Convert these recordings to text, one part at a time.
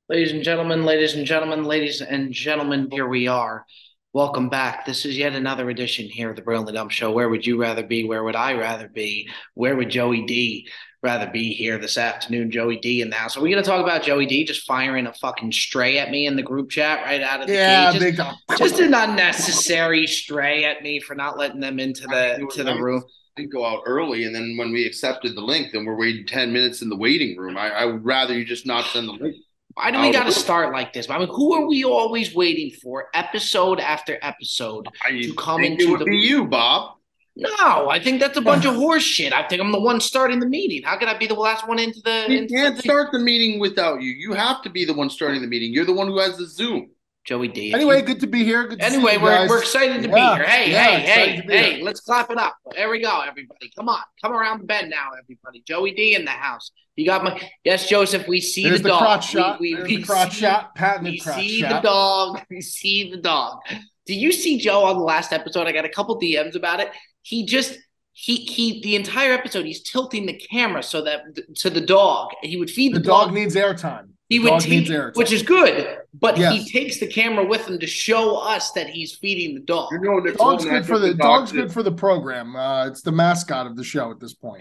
Ladies and gentlemen, here we are. Welcome back. This is yet another edition here of the Brilliantly Dumb Show. Where would you rather be? Where would I rather be? Where would Joey D rather be here this afternoon? Joey D in the house. Are we going to talk about Joey D just firing a fucking stray at me in the group chat right out of the gate? Big time. Just an unnecessary stray at me for not letting them into the room. Did go out early, and then when we accepted the link, then we're waiting 10 minutes in the waiting room. I would rather you just not send the link. Why do we got to start like this? I mean, who are we always waiting for, episode after episode, to come into it would be you, Bob. No, I think that's a bunch of horse shit. I think I'm the one starting the meeting. How could I be the last one into the? We can't start the meeting without you. You have to be the one starting the meeting. You're the one who has the Zoom. Joey D. Anyway, good to be here. Anyway, we're excited to be here. Hey, let's clap it up. There we go, everybody. Come on. Come around the bend now, everybody. Joey D in the house. You got my yes, Joseph. We see There's the dog. Crotch shot. We the crotch see, shot. Patented crotch see shot. the dog. We see the dog. Do you see Joe on the last episode? I got a couple DMs about it. He the entire episode he's tilting the camera so that to the dog. He would feed the dog needs airtime. Which is good, but he takes the camera with him to show us that he's feeding the dog. You know, dog's good for the program. It's the mascot of the show at this point.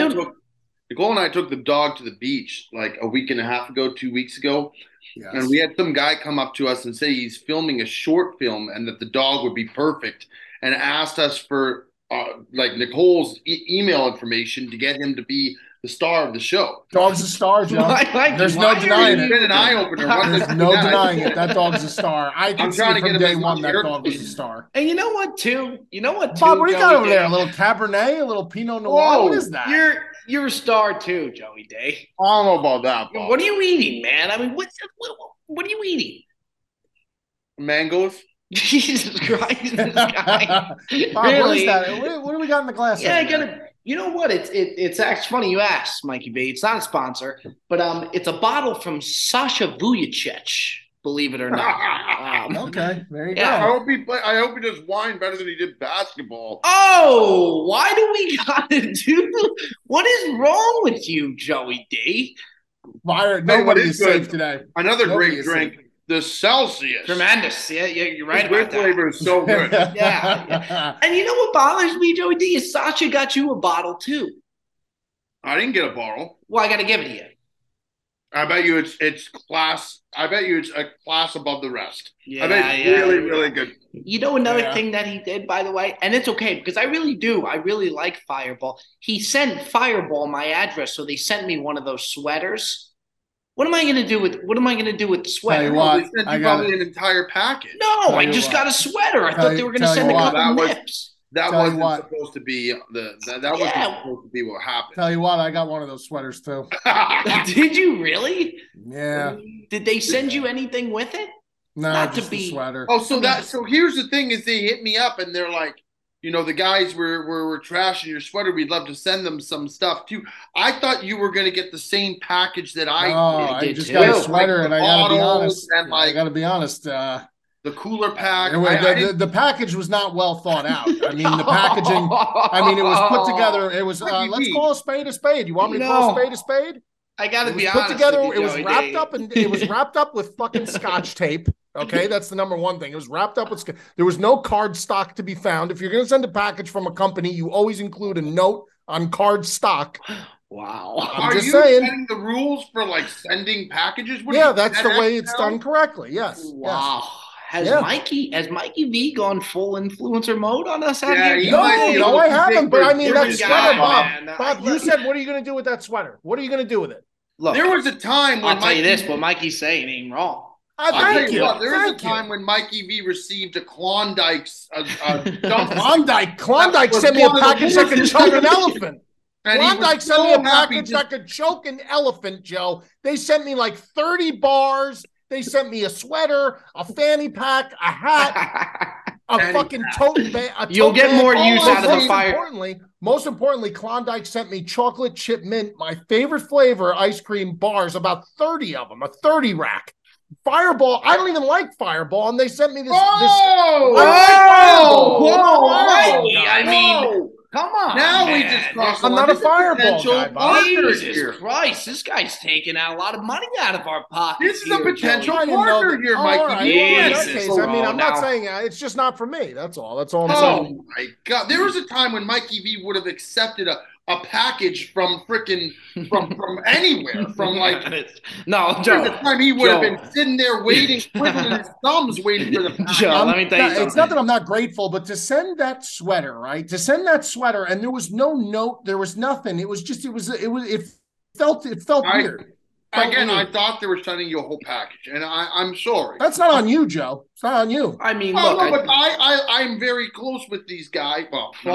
Nicole and I took the dog to the beach like a week and a half ago, 2 weeks ago. Yes. And we had some guy come up to us and say he's filming a short film and that the dog would be perfect, and asked us for Nicole's email information to get him to be the star of the show. Dog's a star, Joe. There's no denying it. Been an eye opener. There's no denying it. That dog's a star. I'm trying to get from day one that dog was a star. And you know what, too? Bob, what do you got over there? A little Cabernet, a little Pinot Noir. Whoa, what is that? You're a star too, Joey Day. I don't know about that, Bob. What are you eating, man? I mean, what are you eating? Mangoes. Jesus Christ, this guy. Bob, really? What is that? What do we got in the glass? Yeah, I gotta. You know what? It's actually funny you asked, Mikey B. It's not a sponsor, but it's a bottle from Sasha Vujacic. Believe it or not. Okay, there you go. I hope he does wine better than he did basketball. Oh, why do we gotta do? What is wrong with you, Joey D? Nobody is safe today. Another great drink. The Celsius. Tremendous. Yeah, you're right about that. Flavor is so good. yeah. And you know what bothers me, Joey D, is Sasha got you a bottle too. I didn't get a bottle. Well, I got to give it to you. I bet you it's class. I bet you it's a class above the rest. Yeah, I bet it's really good. You know another thing that he did, by the way, and it's okay because I really do. I really like Fireball. He sent Fireball my address, so they sent me one of those sweaters. What am I going to do with the sweater? They sent you probably an entire package. No, I just got a sweater. I thought they were going to send a couple nips. That wasn't supposed to be supposed to be what happened. Tell you what, I got one of those sweaters too. Did you really? Yeah. Did they send you anything with it? No, not just the sweater. Oh, so here's the thing: is they hit me up and they're like, the guys were trashing your sweater. We'd love to send them some stuff too. I thought you were going to get the same package that I did. I just got a sweater, and I got to be honest. I got to be honest. The cooler pack. The package was not well thought out. I mean, the packaging. It was put together. It was. Let's call a spade a spade. You want me to call a spade a spade? I got to be honest. Put together. It was wrapped up, and it was wrapped up with fucking Scotch tape. Okay, that's the number one thing. It was wrapped up with. There was no card stock to be found. If you're going to send a package from a company, you always include a note on card stock. Wow. Are you setting the rules for sending packages? That's the way it's done correctly. Yes. Wow. Yes. Has Mikey V gone full influencer mode on us out here? No, I haven't. But I mean, that sweater, Bob. You said, what are you going to do with that sweater? What are you going to do with it? Look, there was a time when I'll tell you this: what Mikey's saying ain't wrong. Thank you. There was a time when Mikey V received a Klondike. Klondike sent me a package that could choke an elephant. Klondike sent me a package that could choke an elephant, Joe. They sent me 30 bars. They sent me a sweater, a fanny pack, a hat, a fucking tote bag. You'll get more use out of the fire. Most importantly, Klondike sent me chocolate chip mint, my favorite flavor, ice cream bars, about 30 of them, a 30 rack. Fireball, I don't even like Fireball, and they sent me this. Whoa! I mean, Come on. Now man. we just crossed. I'm not a fireball guy, Bob. Jesus Christ, this guy's taking out a lot of money out of our pockets. This is a potential Joey. partner here, Mikey. Right. In that case, I mean, I'm not saying it's just not for me. That's all. That's all I'm saying. Oh my God! There was a time when Mikey V would have accepted a package from freaking from anywhere, from like no, Joe. The time he would have been sitting there waiting, twiddling his thumbs, waiting for the package. Joe, let me tell you something. It's not that I'm not grateful, but to send that sweater, right? To send that sweater, and there was no note, there was nothing. It was just, it felt weird. Again, I thought they were sending you a whole package, and I'm sorry. That's not on you, Joe. It's not on you. I mean, look, but I'm very close with these guys.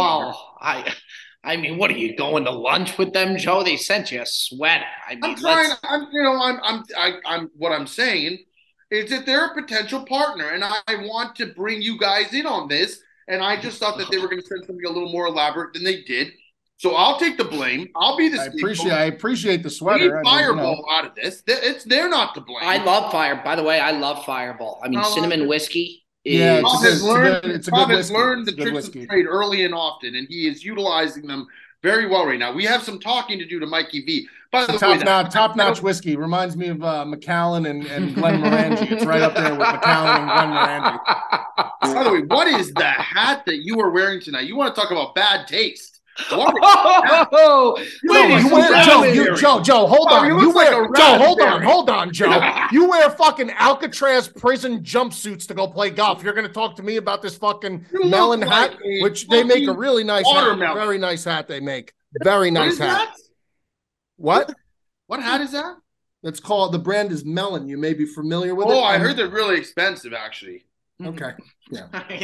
I mean, what are you going to lunch with them, Joe? They sent you a sweater. I mean, what I'm saying is that they're a potential partner, and I want to bring you guys in on this. And I just thought that they were going to send something a little more elaborate than they did. So I'll take the blame. I'll be the I appreciate the sweater. Fireball out of this. They're not to blame. I love By the way, I love Fireball. I mean, cinnamon whiskey. Bob has learned the tricks of the trade early and often, and he is utilizing them very well right now. We have some talking to do to Mikey V. By the way, top-notch whiskey reminds me of Macallan and Glenn Morangi. It's right up there with Macallan and Glenn Morangi. By the way, what is the hat that you are wearing tonight? You want to talk about bad taste? Joe, hold on, Joe. You wear fucking Alcatraz prison jumpsuits to go play golf. You're going to talk to me about this fucking melon hat, which they make a really nice hat. Very nice hat they make. Very nice hat. What? What hat is that? It's called, the brand is Melon. You may be familiar with it. Oh, I heard they're really expensive, actually. Okay. Yeah.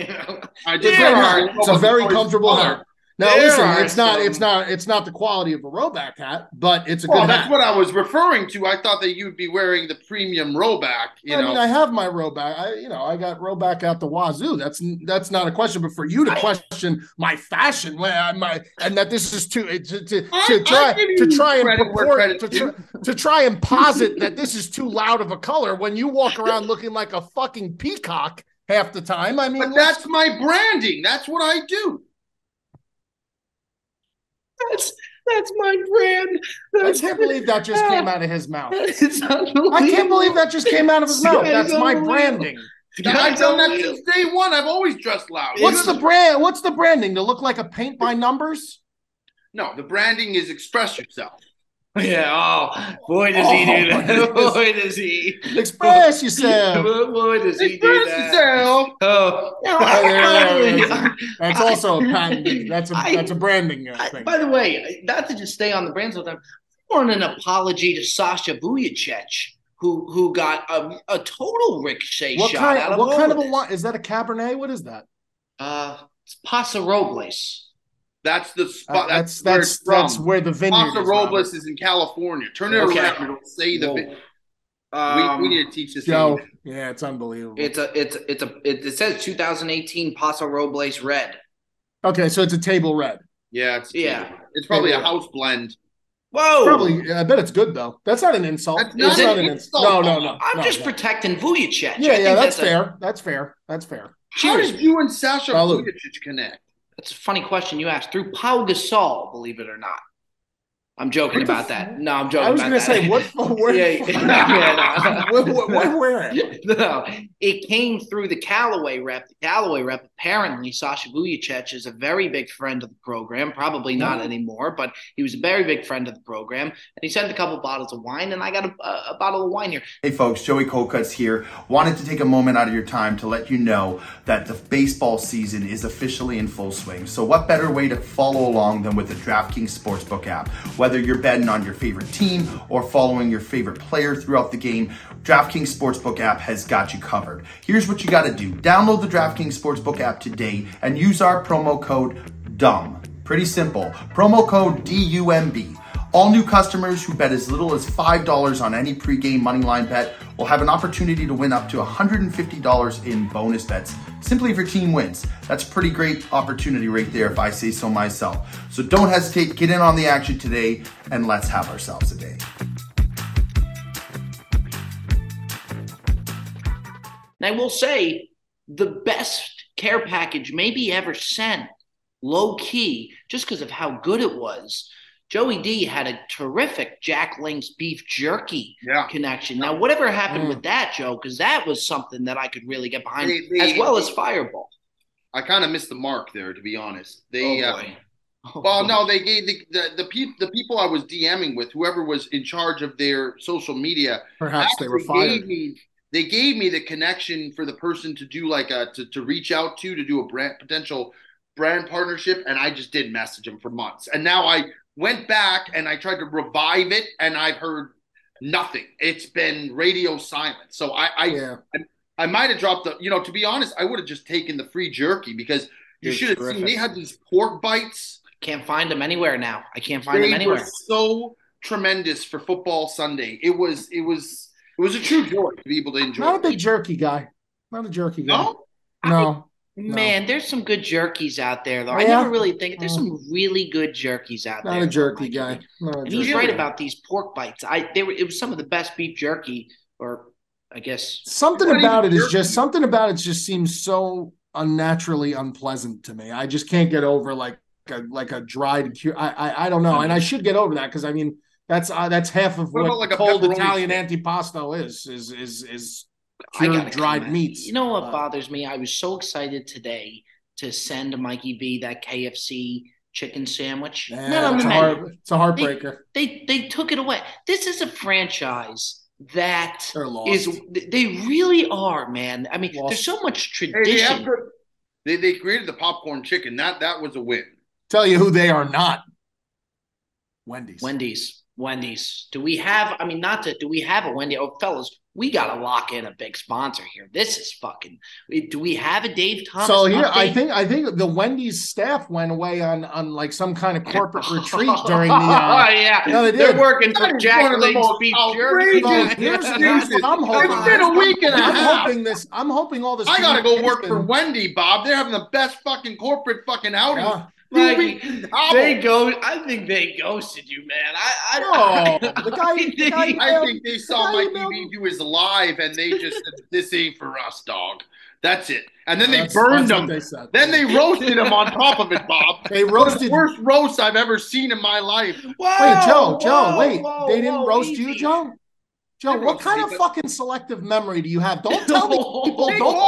It's a very comfortable hat. Now listen, it's not the quality of a Roback hat, but it's a good hat. That's what I was referring to. I thought that you'd be wearing the premium Roback. I mean, I have my Roback. I got Roback out the wazoo. That's not a question. But for you to question my fashion, and that this is to try and posit that this is too loud of a color when you walk around looking like a fucking peacock half the time. I mean, but that's my branding. That's what I do. That's my brand. I can't believe that just came out of his mouth. I can't believe that just came out of his mouth. That's my branding. I've done that since day one. I've always dressed loud. What's the brand? What's the branding? To look like a paint by numbers? No, the branding is express yourself. Yeah. Oh, boy, does he do that. Boy, does he. Express yourself. Boy, does he do that. Express yourself. Oh. That's also a patent. That's a branding thing. By the way, not to just stay on the brands with them, I want an apology to Sasha Vujacic, who got a total ricochet shot out of what kind of a wine? Is that a Cabernet? What is that? It's Paso Robles. That's the spot. That's where the vineyard Paso Robles is in California. Turn it around. It'll say the. We need to teach this. Joe, yeah, it's unbelievable. It says 2018 Paso Robles Red. Okay, so it's a table red. Yeah, it's probably a house blend. Whoa! Probably. I bet it's good though. That's not an insult. That's not an insult. No. I'm just protecting Vujacic. Yeah. That's fair. That's fair. How did you and Sasha Vujacic connect? That's a funny question you asked. Through Pau Gasol, believe it or not. I'm joking about that. No, I'm joking about that. I was going to say, where? No, it came through the Callaway rep. The Callaway rep, apparently, Sasha Vujacic is a very big friend of the program. Probably not anymore, but he was a very big friend of the program. And he sent a couple bottles of wine, and I got a bottle of wine here. Hey, folks, Joey Kolkutz here. Wanted to take a moment out of your time to let you know that the baseball season is officially in full swing. So what better way to follow along than with the DraftKings Sportsbook app? Whether you're betting on your favorite team or following your favorite player throughout the game, DraftKings Sportsbook app has got you covered. Here's what you got to do. Download the DraftKings Sportsbook app today and use our promo code DUMB. Pretty simple. Promo code DUMB. All new customers who bet as little as $5 on any pregame moneyline bet will have an opportunity to win up to $150 in bonus bets simply if your team wins. That's a pretty great opportunity right there if I say so myself. So don't hesitate, get in on the action today, and let's have ourselves a day. And I will say, the best care package maybe ever sent low key, just because of how good it was, Joey D had a terrific Jack Link's beef jerky connection. Now, whatever happened with that, Joe, because that was something that I could really get behind, as well as Fireball. I kind of missed the mark there, to be honest. They gave the people I was DMing with, whoever was in charge of their social media. Perhaps they were fired. They gave me the connection for the person to do to reach out to do a potential brand partnership, and I just didn't message them for months. And now I went back and I tried to revive it, and I've heard nothing. It's been radio silent. So I might have dropped to be honest, I would have just taken the free jerky, because you should have seen they had these pork bites. Can't find them anywhere now. I can't find them anywhere. They were so tremendous for Football Sunday. It was a true joy to be able to enjoy. Not a big jerky guy. Not a jerky guy. No. Man, there's some good jerkies out there, though. I never really think there's some really good jerkies out there. Not a jerky guy. And he's right about these pork bites. It was some of the best beef jerky, or I guess something about it just seems so unnaturally unpleasant to me. I just can't get over like a dried. I don't know, and I should get over that, because I mean that's half of what cold Italian antipasto is. Cured dried meats. You know what bothers me? I was so excited today to send Mikey B that KFC chicken sandwich. Not on the menu. It's a heartbreaker. They took it away. This is a franchise that lost. They really are, man. I mean, there's so much tradition. They created the popcorn chicken. That was a win. Tell you who they are not. Wendy's. Do we have a Wendy? Oh, fellas, we got to lock in a big sponsor here. This is fucking. Do we have a Dave Thomas? So here, update? I think the Wendy's staff went away on like some kind of corporate retreat during the. No, they're working for Jack Link's beef jerky. Here's what I'm hoping. It's been a week and a half. I'm hoping all this. I gotta go work for Wendy, Bob. They're having the best fucking corporate fucking outing. Yeah. I think they ghosted you, man. I think they saw Mikey B do his live, and they just said, "This ain't for us, dog." That's it. And then they burned him. Then they roasted him on top of it, Bob. They roasted the worst roast I've ever seen in my life. Wait, Joe, they didn't roast you, Joe? Joe, what kind of fucking selective memory do you have? Don't tell me people.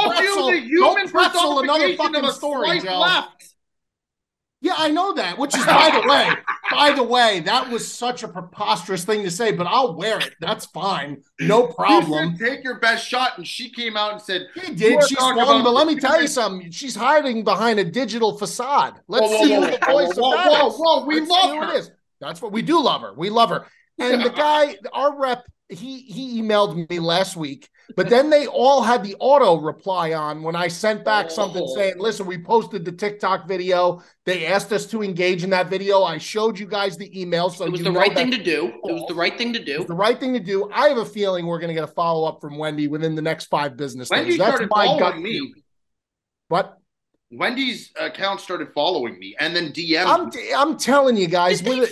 Don't pretzel another fucking story, Joe. Left. Yeah, I know that, which is, by the way, that was such a preposterous thing to say, but I'll wear it. That's fine. No problem. You said, take your best shot, and she came out and said, she did. She's wrong, but let me tell you something. She's hiding behind a digital facade. Let's see who the voice of that is. We love her. That's what we do love her. We love her. And the guy, our rep, he emailed me last week, but then they all had the auto reply on when I sent back something saying, listen, we posted the TikTok video. They asked us to engage in that video. I showed you guys the email. So it was the right thing to do. It was the right thing to do. It was the right thing to do. I have a feeling we're going to get a follow-up from Wendy within the next 5 business days. That's my gut me. What? Wendy's account started following me and then DM'd me. I'm telling you guys, this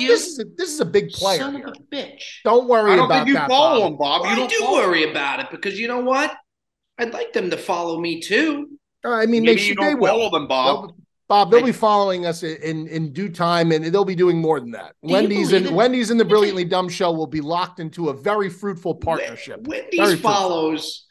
is a big player. Son of a bitch. Don't worry about that. I don't think you follow him, Bob. Well, I do worry about it, because you know what? I'd like them to follow me too. I mean, they will follow them, Bob. They'll be following us in due time, and they'll be doing more than that. Wendy's and the Brilliantly Dumb Show will be locked into a very fruitful partnership. Wendy's follows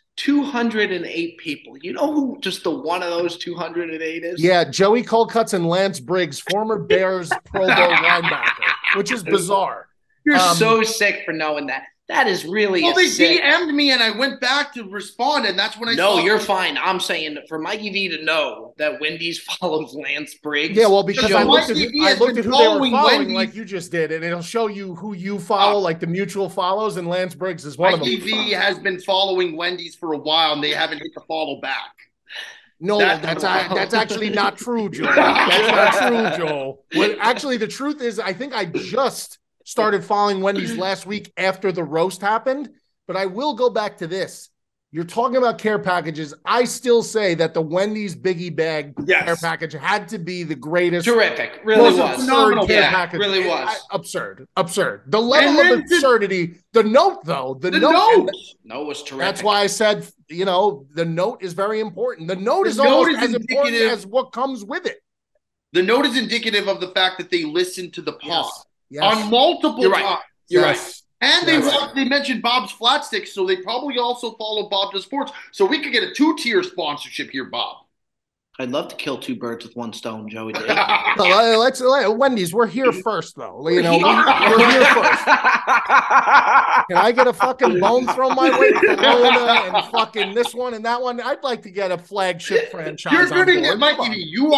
208 people. You know who just the one of those 208 is? Yeah, Joey Colcutt and Lance Briggs, former Bears Pro Bowl linebacker, which is bizarre. You're so sick for knowing that. That is really they DM'd me, and I went back to respond, and that's when I No, you're fine. I'm saying for Mikey V to know that Wendy's follows Lance Briggs. Yeah, well, because I looked at who they were following, Wendy's, like you just did, and it'll show you who you follow, like the mutual follows, and Lance Briggs is one of them. Mikey V has been following Wendy's for a while, and they haven't hit the follow back. No, that's actually not true, Joe. That's not true, Joe. Well, actually, the truth is, I think I just started following Wendy's last week after the roast happened, but I will go back to this. You're talking about care packages. I still say that the Wendy's Biggie Bag care package had to be the greatest. Terrific. Really was. Phenomenal care package. Really was. Absurd. The level of absurdity. The note, though. The note was terrific. That's why I said, the note is very important. The note is almost as important as what comes with it. The note is indicative of the fact that they listened to the pod Yes. on multiple times. You're right. And they mentioned Bob's Flat Stick, so they probably also follow Bob Does Sports. So we could get a 2-tier sponsorship here, Bob. I'd love to kill 2 birds with 1 stone, Joey D. Wendy's, we're here first, though. We're here first. Can I get a fucking bone thrown my way? Corona and fucking this one and that one. I'd like to get a flagship franchise. You're going to get Mikey.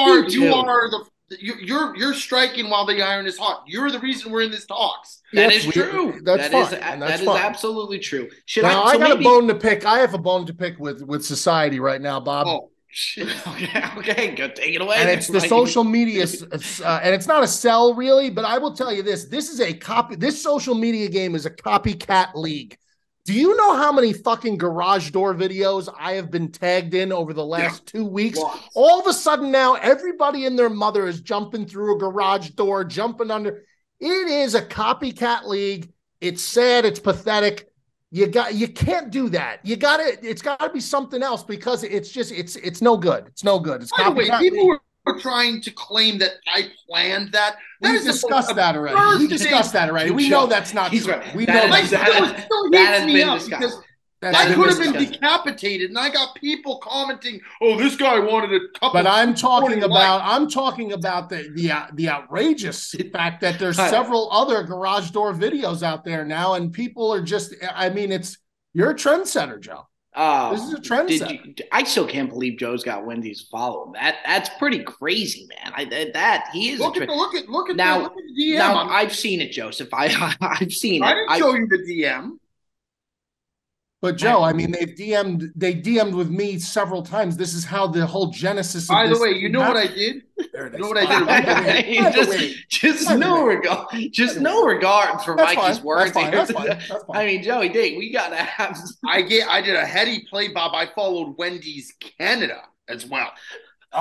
You're striking while the iron is hot. You're the reason we're in this talks. That is true. That is absolutely true. I got a bone to pick. I have a bone to pick with society right now, Bob. Oh. Okay, go take it away. And it's the social media, and it's not a sell really, but I will tell you this: this social media game is a copycat league. Do you know how many fucking garage door videos I have been tagged in over the last 2 weeks? What? All of a sudden now, everybody and their mother is jumping through a garage door, jumping under. It is a copycat league. It's sad. It's pathetic. You can't do that. It's gotta be something else because it's no good. It's no good. By the way, people were trying to claim that I planned that. We discussed that already. We know that's not true. Right. We know that has been discussed. I could have been decapitated, and I got people commenting, "Oh, this guy wanted a couple." But I'm talking about the outrageous fact that there's several other garage door videos out there now, and people are just. I mean, you're a trendsetter, Joe. This is a trendsetter. I still can't believe Joe's got Wendy's follow. That's pretty crazy, man. He is. Look at the DM. Now I've seen it, Joseph. I've seen it. I didn't show you the DM. But Joe, I mean, they DM'd with me several times. This is how the whole genesis. By the way, you know what I did? You know what I did? Just no regard for Mikey's words. That's fine. I mean, Joey D, we gotta have. I did a heady play, Bob. I followed Wendy's Canada as well. Okay,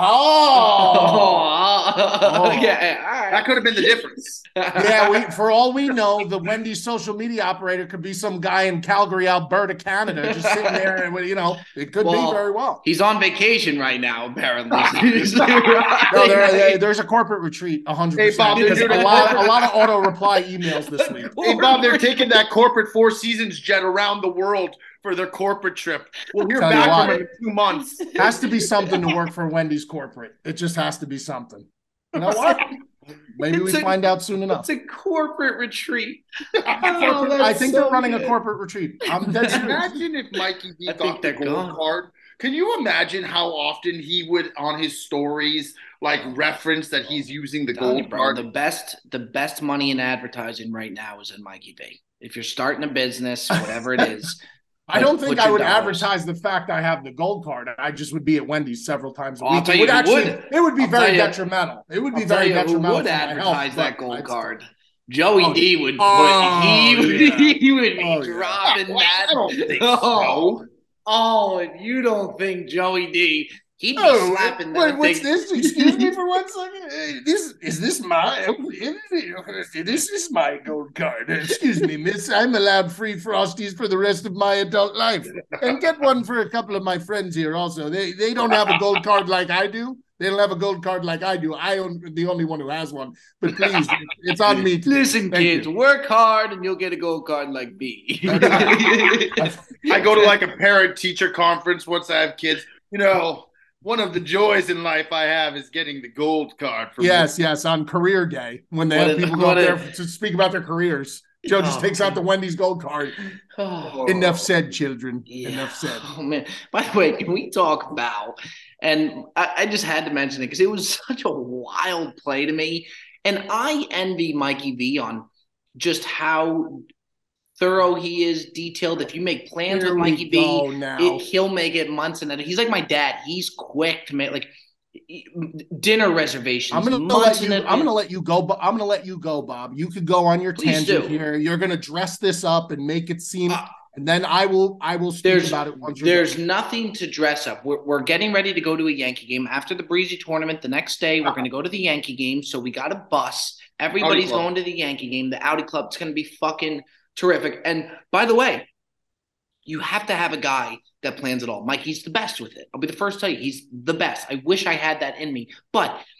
all right. That could have been the difference. Yeah, for all we know, the Wendy's social media operator could be some guy in Calgary, Alberta, Canada, just sitting there, and it could be very well. He's on vacation right now, apparently. No, there's a corporate retreat, 100%. Hey, Bob, a lot of auto reply emails this week. Hey, Bob, they're taking that corporate Four Seasons jet around the world for their corporate trip. We'll hear back from them in 2 months. Has to be something to work for Wendy's corporate. It just has to be something. You know what? Maybe we find out soon enough. It's a corporate retreat. I think they're running a corporate retreat. Imagine if Mikey D got the gold card. Can you imagine how often he would on his stories reference that he's using the gold card? The best money in advertising right now is in Mikey D. If you're starting a business, whatever it is. I don't think I would advertise the fact I have the gold card. I just would be at Wendy's several times a week. It would be very detrimental. It would be very detrimental. Who would advertise that gold card? Joey D would he would be dropping that. I don't think so. And you don't think Joey D? He'd be slapping that thing. What's this? Excuse me for 1 second. This is my gold card. Excuse me, miss. I'm allowed free Frosties for the rest of my adult life, and get one for a couple of my friends here. Also, they don't have a gold card like I do. They don't have a gold card like I do. I'm the only one who has one. But please, it's on me. Listen, kids, work hard and you'll get a gold card like me. I go to a parent-teacher conference once I have kids. One of the joys in life I have is getting the gold card. Yes, on career day when they have people go up there to speak about their careers. Joe just takes out the Wendy's gold card. Enough said, children. Yeah. Enough said. Oh, man. By the way, can we talk about, and I just had to mention it because it was such a wild play to me. And I envy Mikey V on just how thorough he is, detailed. If you make plans with Mikey V, he'll make it months and he's like my dad. He's quick to make dinner reservations. I'm gonna let you go, Bob. You could go on your tangent here. You're gonna dress this up and make it seem, and then I will speak about it once. There's nothing to dress up. We're getting ready to go to a Yankee game after the Breezy tournament. The next day, we're gonna go to the Yankee game. So we got a bus. Everybody's going to the Yankee game. The Audi Club's gonna be fucking terrific. And by the way, you have to have a guy that plans it all. Mikey's the best with it. I'll be the first to tell you, he's the best. I wish I had that in me. But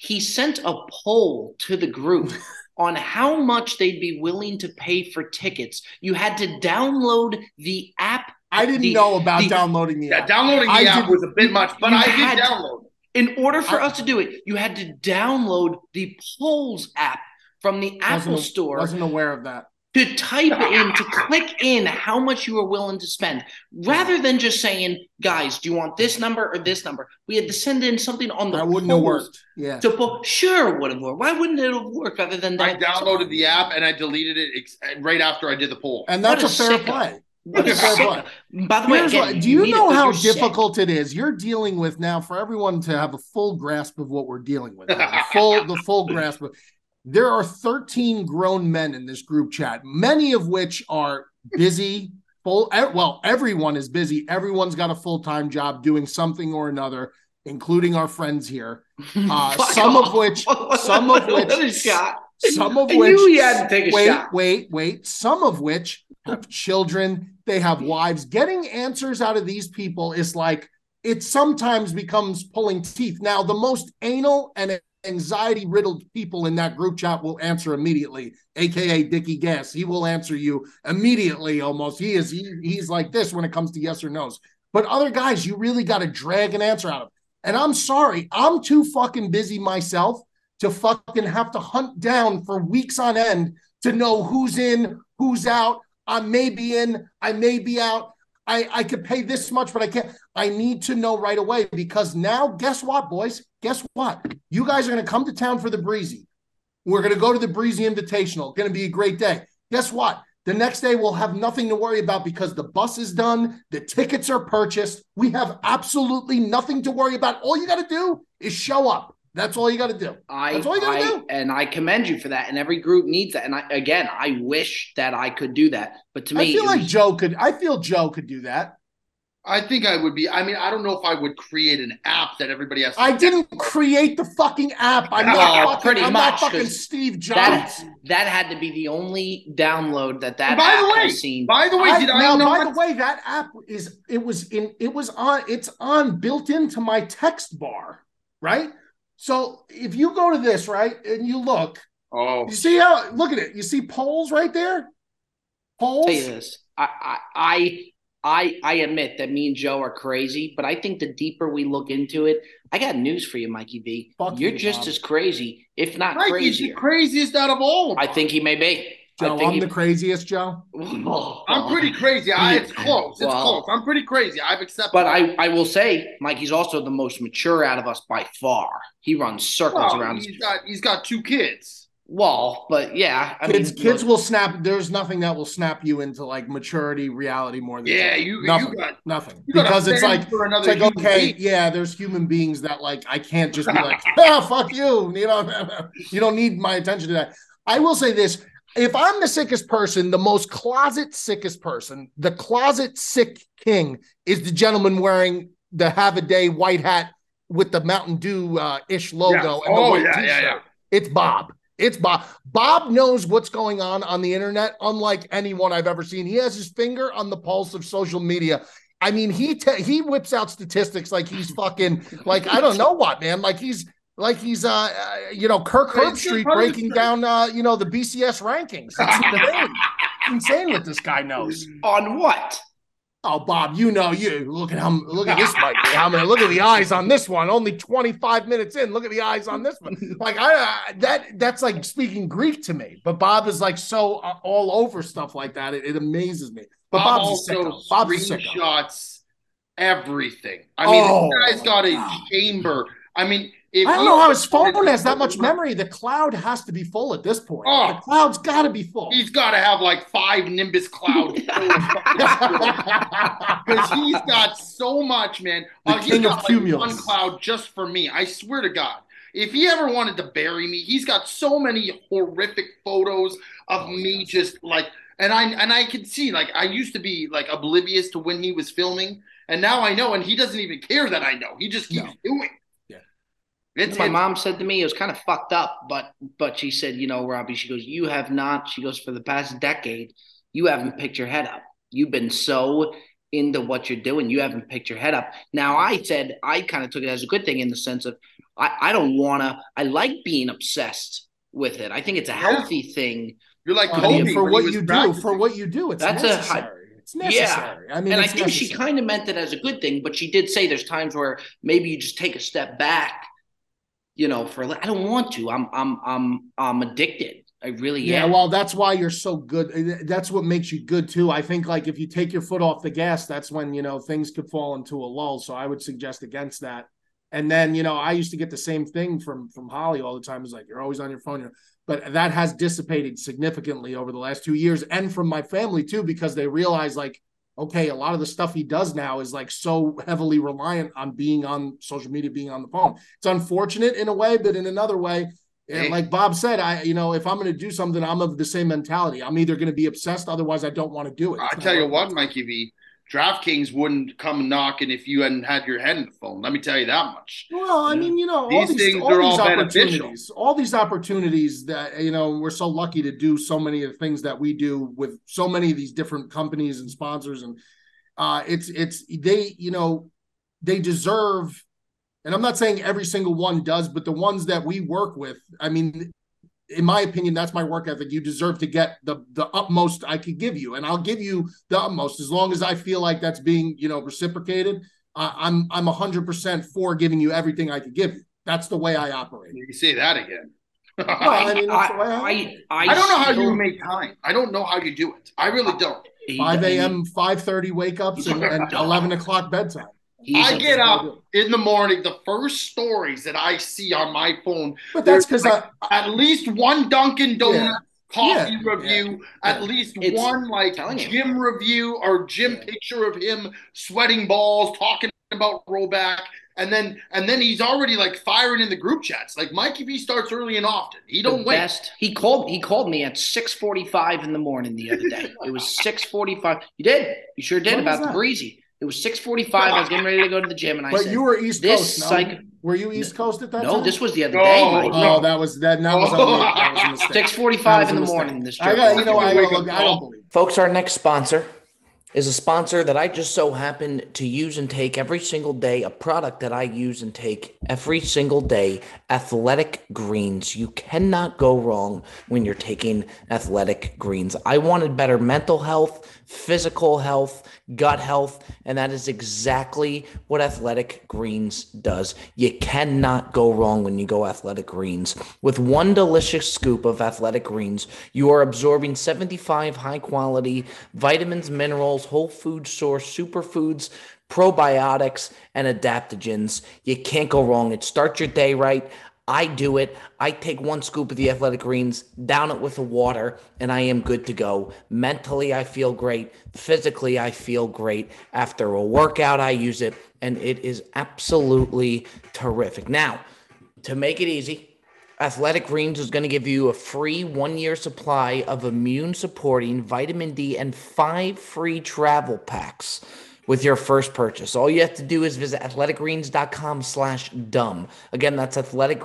he sent a poll to the group on how much they'd be willing to pay for tickets. You had to download the app. I didn't know about downloading the app. Yeah, downloading the app was a bit much, but I did download it. In order for us to do it, you had to download the Polls app from the Apple Store. Wasn't aware of that. To type in, to click in how much you were willing to spend, rather than just saying, guys, do you want this number or this number? We had to send in something on the That wouldn't have worked. Yeah. Sure, it would have worked. Why wouldn't it have worked rather than I downloaded the app and I deleted it right after I did the poll. And that's a fair play. By the way, again, do you know how difficult it is? You're dealing with now, for everyone to have a full grasp of what we're dealing with, the full grasp of. There are 13 grown men in this group chat, many of which are busy. Everyone is busy. Everyone's got a full-time job doing something or another, including our friends here. Some of which Some of which have children. They have wives. Getting answers out of these people is like, it sometimes becomes pulling teeth. Now, the most anal and anxiety-riddled people in that group chat will answer immediately, aka Dickie Guess. He will answer you immediately almost. He's like this when it comes to yes or no's. But other guys, you really got to drag an answer out of. And I'm sorry, I'm too fucking busy myself to fucking have to hunt down for weeks on end to know who's in, who's out. I may be in, I may be out. I could pay this much, but I can't. I need to know right away, because now, guess what, boys? Guess what? You guys are going to come to town for the Breezy. We're going to go to the Breezy Invitational. Going to be a great day. Guess what? The next day, we'll have nothing to worry about because the bus is done. The tickets are purchased. We have absolutely nothing to worry about. All you got to do is show up. That's all you got to do. That's all you got to do. And I commend you for that. And every group needs that. And I wish that I could do that. But to me, I feel Joe could do that. I think I would be. I mean, I don't know if I would create an app that everybody has to. I didn't create the fucking app. I'm not fucking Steve Jobs. That had to be the only download that app has seen. By the way, that app it's on built into my text bar, right? So if you go to this, right, and you look, you see look at it. You see polls right there? Polls? I'll tell you this. I admit that me and Joe are crazy, but I think the deeper we look into it, I got news for you, Mikey V. You're just as crazy, if not crazier. He's the craziest out of all of them. I think he may be. Joe, I'm the craziest, Joe. I'm pretty crazy. It's close. It's close. I'm pretty crazy. I've accepted. But I will say, Mikey's also the most mature out of us by far. He runs circles around. He's got 2 kids. Well, but yeah, kids will snap. There's nothing that will snap you into like maturity, reality more than you got nothing because it's like okay, yeah. There's human beings that like I can't just be like, fuck you. You know, you don't need my attention to that. I will say this: if I'm the sickest person, the most closet sickest person, the closet sick king is the gentleman wearing the Have a Day white hat with the Mountain Dew ish logo and the white t-shirt. It's Bob. It's Bob. Bob knows what's going on the internet, unlike anyone I've ever seen. He has his finger on the pulse of social media. I mean, he whips out statistics like he's fucking like I don't know what, man. Like he's Kirk Herbstreit breaking down the BCS rankings. It's insane what this guy knows. On what? Oh, Bob, you look at this mic. Look at the eyes on this one. Only 25 minutes in. Look at the eyes on this one. Like that's like speaking Greek to me. But Bob is like so all over stuff like that. It amazes me. But Bob's a sicko. Screenshots everything. I mean, this guy's got a chamber. I mean, I don't know how his phone has that much memory. The cloud has to be full at this point. The cloud's got to be full. He's got to have like 5 Nimbus clouds. Because he's got so much, man. He's got like 1 cloud just for me. I swear to God. If he ever wanted to bury me, he's got so many horrific photos of me just like, and I can see, like, I used to be like oblivious to when he was filming, and now I know, and he doesn't even care that I know. He just keeps doing it. My mom said to me, it was kind of fucked up, but she said, Robbie, she goes, you have not, she goes, for the past decade, you haven't picked your head up. You've been so into what you're doing. You haven't picked your head up. Now, I said, I kind of took it as a good thing in the sense of, I don't want to. I like being obsessed with it. I think it's a healthy thing. You're like Kobe for what you do. For what you do, it's necessary. It's necessary. Yeah. I mean, and I think she kind of meant it as a good thing, but she did say there's times where maybe you just take a step back. I don't want to. I'm addicted. I really am. Yeah, well, that's why you're so good. That's what makes you good too. I think like if you take your foot off the gas, that's when things could fall into a lull. So I would suggest against that. And then I used to get the same thing from Holly all the time. It's like you're always on your phone, but that has dissipated significantly over the last 2 years, and from my family too, because they realize like, okay, a lot of the stuff he does now is like so heavily reliant on being on social media, being on the phone. It's unfortunate in a way, but in another way, like Bob said, if I'm going to do something, I'm of the same mentality. I'm either going to be obsessed, otherwise I don't want to do it. I tell you what, Mikey V, DraftKings wouldn't come knocking if you hadn't had your head in the phone. Let me tell you that much. Well, I mean, these things are all beneficial. All these opportunities that, we're so lucky to do so many of the things that we do with so many of these different companies and sponsors. And they deserve, and I'm not saying every single one does, but the ones that we work with, I mean, in my opinion, that's my work ethic. You deserve to get the utmost I could give you, and I'll give you the utmost as long as I feel like that's being, reciprocated. I'm 100% for giving you everything I could give you. That's the way I operate. You say that again. Well, I mean, that's the way I don't know how you make time. I don't know how you do it. I really don't. 5 a.m., 5:30 wake ups and 11 o'clock bedtime. I get up in the morning, the first stories that I see on my phone, but that's because at least one Dunkin' Donuts coffee review, at least one gym review or gym picture of him sweating balls, talking about rollback, and then he's already like firing in the group chats. Like Mikey V starts early and often. He don't wait. He called me at 6:45 in the morning the other day. It was 6:45. You did. You sure did about the breezy. It was 6:45. I was getting ready to go to the gym, and I said, you were East Coast, no? Were you East Coast at that time? No, this was the other day, Mike. Oh, that was a mistake. 6:45 in the morning. I don't believe. Folks, our next sponsor is a sponsor that I just so happen to use and take every single day, a product that I use and take every single day, Athletic Greens. You cannot go wrong when you're taking Athletic Greens. I wanted better mental health, physical health, gut health, and that is exactly what Athletic Greens does. You cannot go wrong when you go Athletic Greens. With one delicious scoop of Athletic Greens, you are absorbing 75 high-quality vitamins, minerals, whole food source, superfoods, probiotics, and adaptogens. You can't go wrong. It starts your day right. I do it. I take one scoop of the Athletic Greens, down it with the water, and I am good to go. Mentally, I feel great. Physically, I feel great. After a workout, I use it, and it is absolutely terrific. Now, to make it easy, Athletic Greens is going to give you a free 1-year supply of immune-supporting vitamin D and 5 free travel packs with your first purchase. All you have to do is visit athleticgreens.com/dumb. Again, that's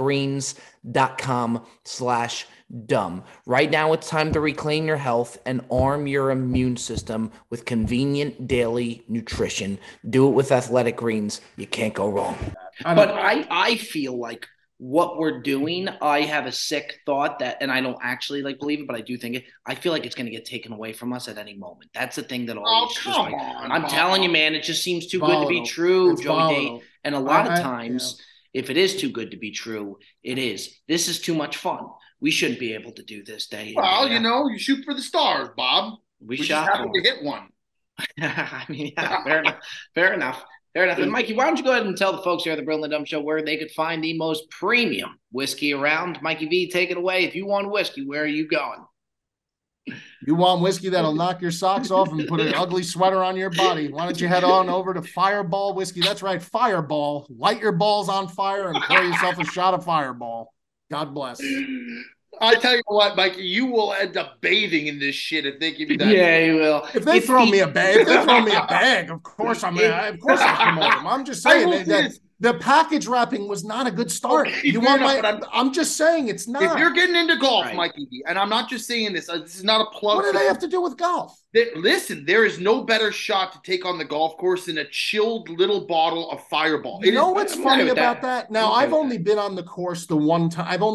athleticgreens.com/dumb. Right now, it's time to reclaim your health and arm your immune system with convenient daily nutrition. Do it with Athletic Greens. You can't go wrong. But I feel like what we're doing, I have a sick thought that, and I don't actually believe it, but I do think it. I feel like it's going to get taken away from us at any moment. That's the thing that always. Come on, I'm telling you, man, it just seems too good to be true, Joey D. And a lot of times, if it is too good to be true, it is. This is too much fun. We shouldn't be able to do this day. Well, you shoot for the stars, Bob. We shot just happened to hit one. I mean, fair enough. Fair enough. And Mikey, why don't you go ahead and tell the folks here at the Brill and the Dumb Show where they could find the most premium whiskey around. Mikey V, take it away. If you want whiskey, where are you going? You want whiskey that'll knock your socks off and put an ugly sweater on your body? Why don't you head on over to Fireball Whiskey? That's right, Fireball. Light your balls on fire and pour yourself a shot of Fireball. God bless. I tell you what, Mikey, you will end up bathing in this shit if they give you that. Yeah, you will. If they throw me a bag, of course I'll promote them. I'm just saying The package wrapping was not a good start. Okay, you want I'm just saying it's not. If you're getting into golf, right, Mikey V, and I'm not just saying this is not a plug. What do they have to do with golf? Listen, there is no better shot to take on the golf course than a chilled little bottle of Fireball. You know what's funny about that? Now, I've only been on the course the one time. I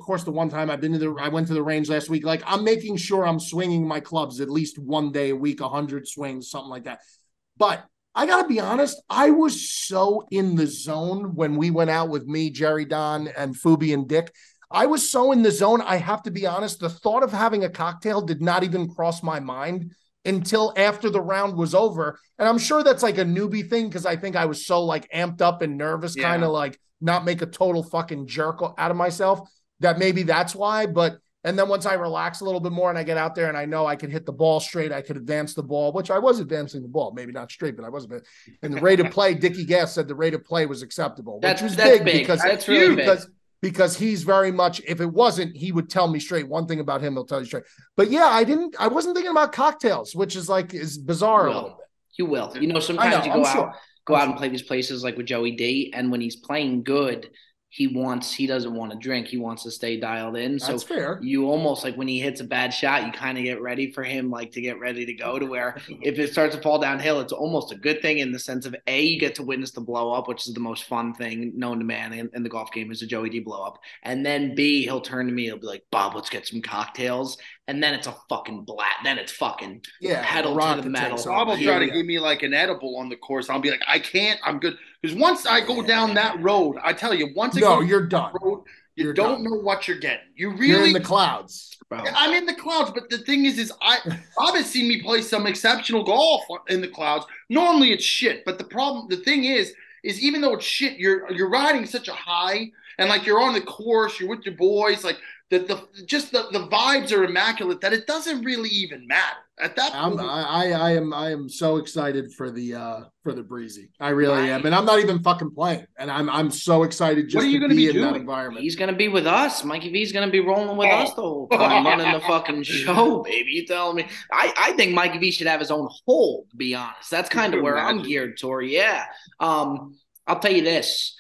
went to the range last week. Like, I'm making sure I'm swinging my clubs at least one day a week, 100 swings, something like that. But I got to be honest, I was so in the zone when we went out with me, Jerry, Don, and Fubi and Dick. I was so in the zone, I have to be honest, the thought of having a cocktail did not even cross my mind until after the round was over. And I'm sure that's like a newbie thing because I think I was so like amped up and nervous, kind of like not make a total fucking jerk out of myself, that maybe that's why. And then once I relax a little bit more and I get out there and I know I can hit the ball straight, I could advance the ball, which I was advancing the ball, maybe not straight, but I was. And the rate of play, Dickie Gass said the rate of play was acceptable, which was big because that's really big. Because he's very much, if it wasn't, he would tell me straight. One thing about him, he'll tell you straight. But yeah, I wasn't thinking about cocktails, which is bizarre a little bit. You will. You know, sometimes you go out and play these places like with Joey D, and when he's playing good, he doesn't want to drink. He wants to stay dialed in. So that's fair. You almost like when he hits a bad shot, you kind of get ready for him, like to get ready to go, to where if it starts to fall downhill, it's almost a good thing in the sense of A, you get to witness the blow up, which is the most fun thing known to man in the golf game is a Joey D blow up. And then B, he'll turn to me, he'll be like, Bob, let's get some cocktails. And then it's a fucking then it's fucking pedal to the metal. Bob will try to give me like an edible on the course. I'll be like, I can't, I'm good. Because once I go down that road, I tell you, you're done. Road, you don't know what you're getting. You're in the clouds. Bro. I'm in the clouds, but the thing is Bob has seen me play some exceptional golf in the clouds. Normally it's shit, but the thing is even though it's shit, you're riding such a high, and like you're on the course, you're with your boys, like the vibes are immaculate that it doesn't really even matter at that point. I am so excited for the breezy. I really am, and I'm not even fucking playing, and I'm so excited just to be in that environment. He's gonna be with us. Mikey V's gonna be rolling with us the whole time, running the fucking show, baby. You telling me? I think Mikey V should have his own hole. To be honest, that's kind of where I'm geared toward. Yeah. I'll tell you this.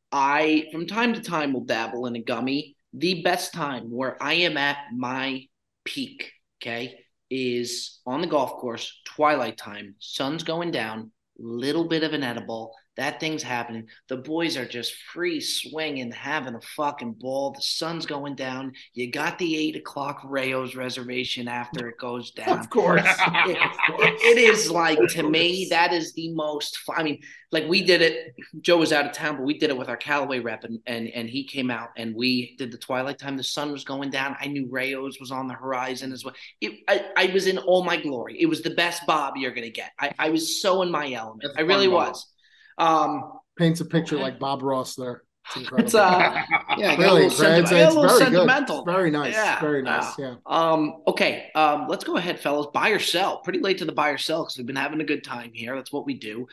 I from time to time will dabble in a gummy. The best time where I am at my peak, okay, is on the golf course, twilight time, sun's going down, little bit of an edible, that thing's happening. The boys are just free swinging, having a fucking ball. The sun's going down. You got the 8 o'clock Rayo's reservation after it goes down. Of course. It is like, to me, that is the most fun. I mean, like we did it. Joe was out of town, but we did it with our Callaway rep, and he came out and we did the twilight time. The sun was going down. I knew Rayo's was on the horizon as well. I was in all my glory. It was the best Bob you're going to get. I was so in my element. I really was. Paints a picture like Bob Ross there. It's really, it's very sentimental. Good. Very nice. Yeah. Very nice. Yeah. Okay. Let's go ahead, fellas. Buy or sell. Pretty late to the buy or sell because we've been having a good time here. That's what we do.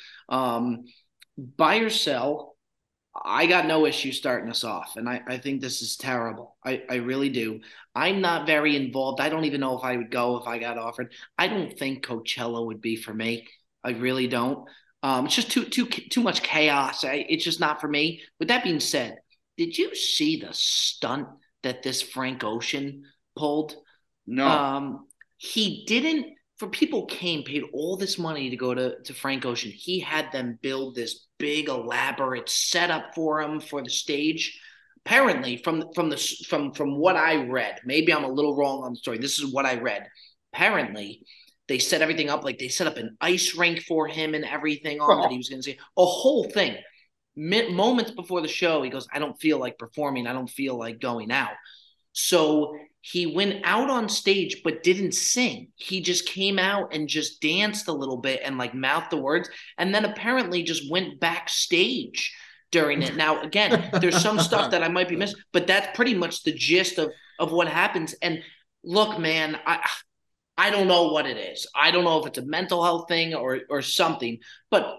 Buy or sell. I got no issue starting us off, and I think this is terrible. I really do. I'm not very involved. I don't even know if I would go if I got offered. I don't think Coachella would be for me. I really don't. It's just too much chaos. It's just not for me. With that being said, did you see the stunt that this Frank Ocean pulled? No. He didn't. For people paid all this money to go to Frank Ocean. He had them build this big elaborate setup for him for the stage. Apparently, from what I read, maybe I'm a little wrong on the story. This is what I read. Apparently, they set everything up, like they set up an ice rink for him and everything on that he was going to see. A whole thing. Moments before the show, he goes, I don't feel like performing. I don't feel like going out. So he went out on stage but didn't sing. He just came out and just danced a little bit and like mouthed the words, and then apparently just went backstage during it. Now, again, there's some stuff that I might be missing, but that's pretty much the gist of what happens. And look, man, I don't know what it is. I don't know if it's a mental health thing or something, but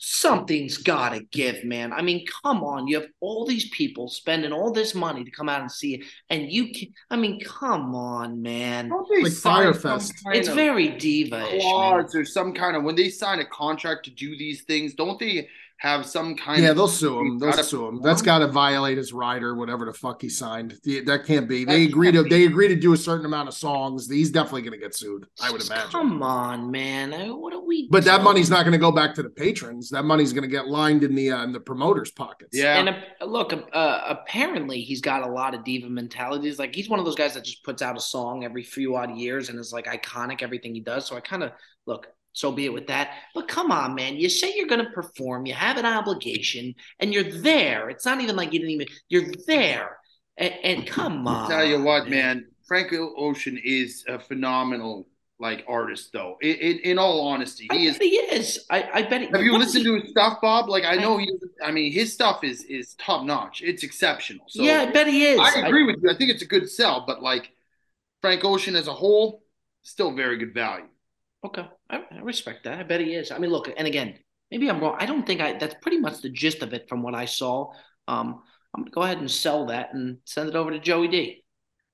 something's got to give, man. I mean, come on. You have all these people spending all this money to come out and see it. And you can, I mean, come on, man. Like Firefest. It's very diva-ish, man. Or some kind of, when they sign a contract to do these things, don't they have some kind of... Yeah, they'll sue him. They'll sue him. That's got to violate his rider, whatever the fuck he signed. That can't be. They agree to do a certain amount of songs. He's definitely going to get sued, I would imagine. Come on, man. What are we But that money's not going to go back to the patrons. That money's going to get lined in the promoters' pockets. Yeah. And look, apparently he's got a lot of diva mentalities. Like, he's one of those guys that just puts out a song every few odd years and is like iconic, everything he does. So I kind of look... So be it with that. But come on, man. You say you're going to perform. You have an obligation, and you're there. It's not even like you didn't even – you're there. And come on. I'll tell you what, man. Frank Ocean is a phenomenal, artist, though. In all honesty. He is. I bet he – Have you listened to his stuff, Bob? I know he – I mean, his stuff is top-notch. It's exceptional. So yeah, I bet he is. I agree with you. I think it's a good sell. But, Frank Ocean as a whole, still very good value. Okay. I respect that. I bet he is. I mean, look, and again, maybe I'm wrong. I don't think that's pretty much the gist of it from what I saw. I'm going to go ahead and sell that and send it over to Joey D.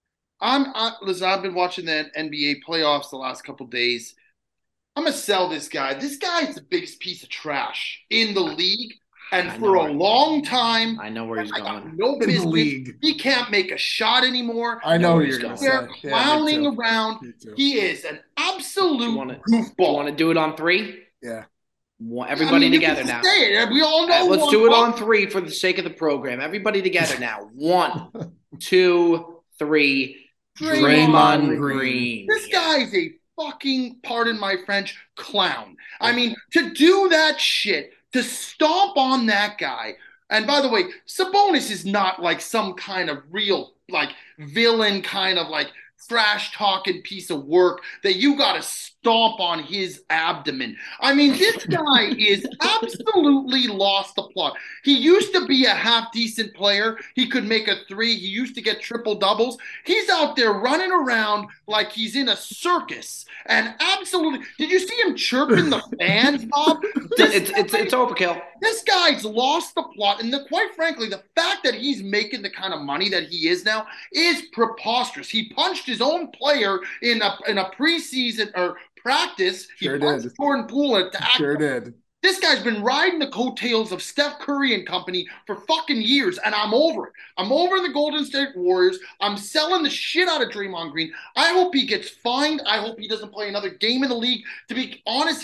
Listen, I've been watching the NBA playoffs the last couple of days. I'm going to sell this guy. This guy is the biggest piece of trash in the league. And for a long time, I know where he's going. No business. League. He can't make a shot anymore. I know where you're going. They're clowning around. He is an absolute goofball. You want to do it on 3? Yeah. Everybody together now. We all know. Let's do it on 3 for the sake of the program. Everybody together now. 1, 2, 3. Draymond Green. This guy's a fucking, pardon my French, clown. I mean, to do that shit. To stomp on that guy. And by the way, Sabonis is not some kind of real villain kind of trash talking piece of work that you got to stomp on his abdomen. I mean, this guy is absolutely lost the plot. He used to be a half decent player. He could make a 3. He used to get triple doubles. He's out there running around like he's in a circus. And absolutely, did you see him chirping the fans, Bob? It's overkill. This guy's lost the plot, and quite frankly, the fact that he's making the kind of money that he is now is preposterous. He punched his own player in a preseason or practice. Sure he punched Jordan Poole. Sure did. This guy's been riding the coattails of Steph Curry and company for fucking years, and I'm over it. I'm over the Golden State Warriors. I'm selling the shit out of Draymond Green. I hope he gets fined. I hope he doesn't play another game in the league. To be honest,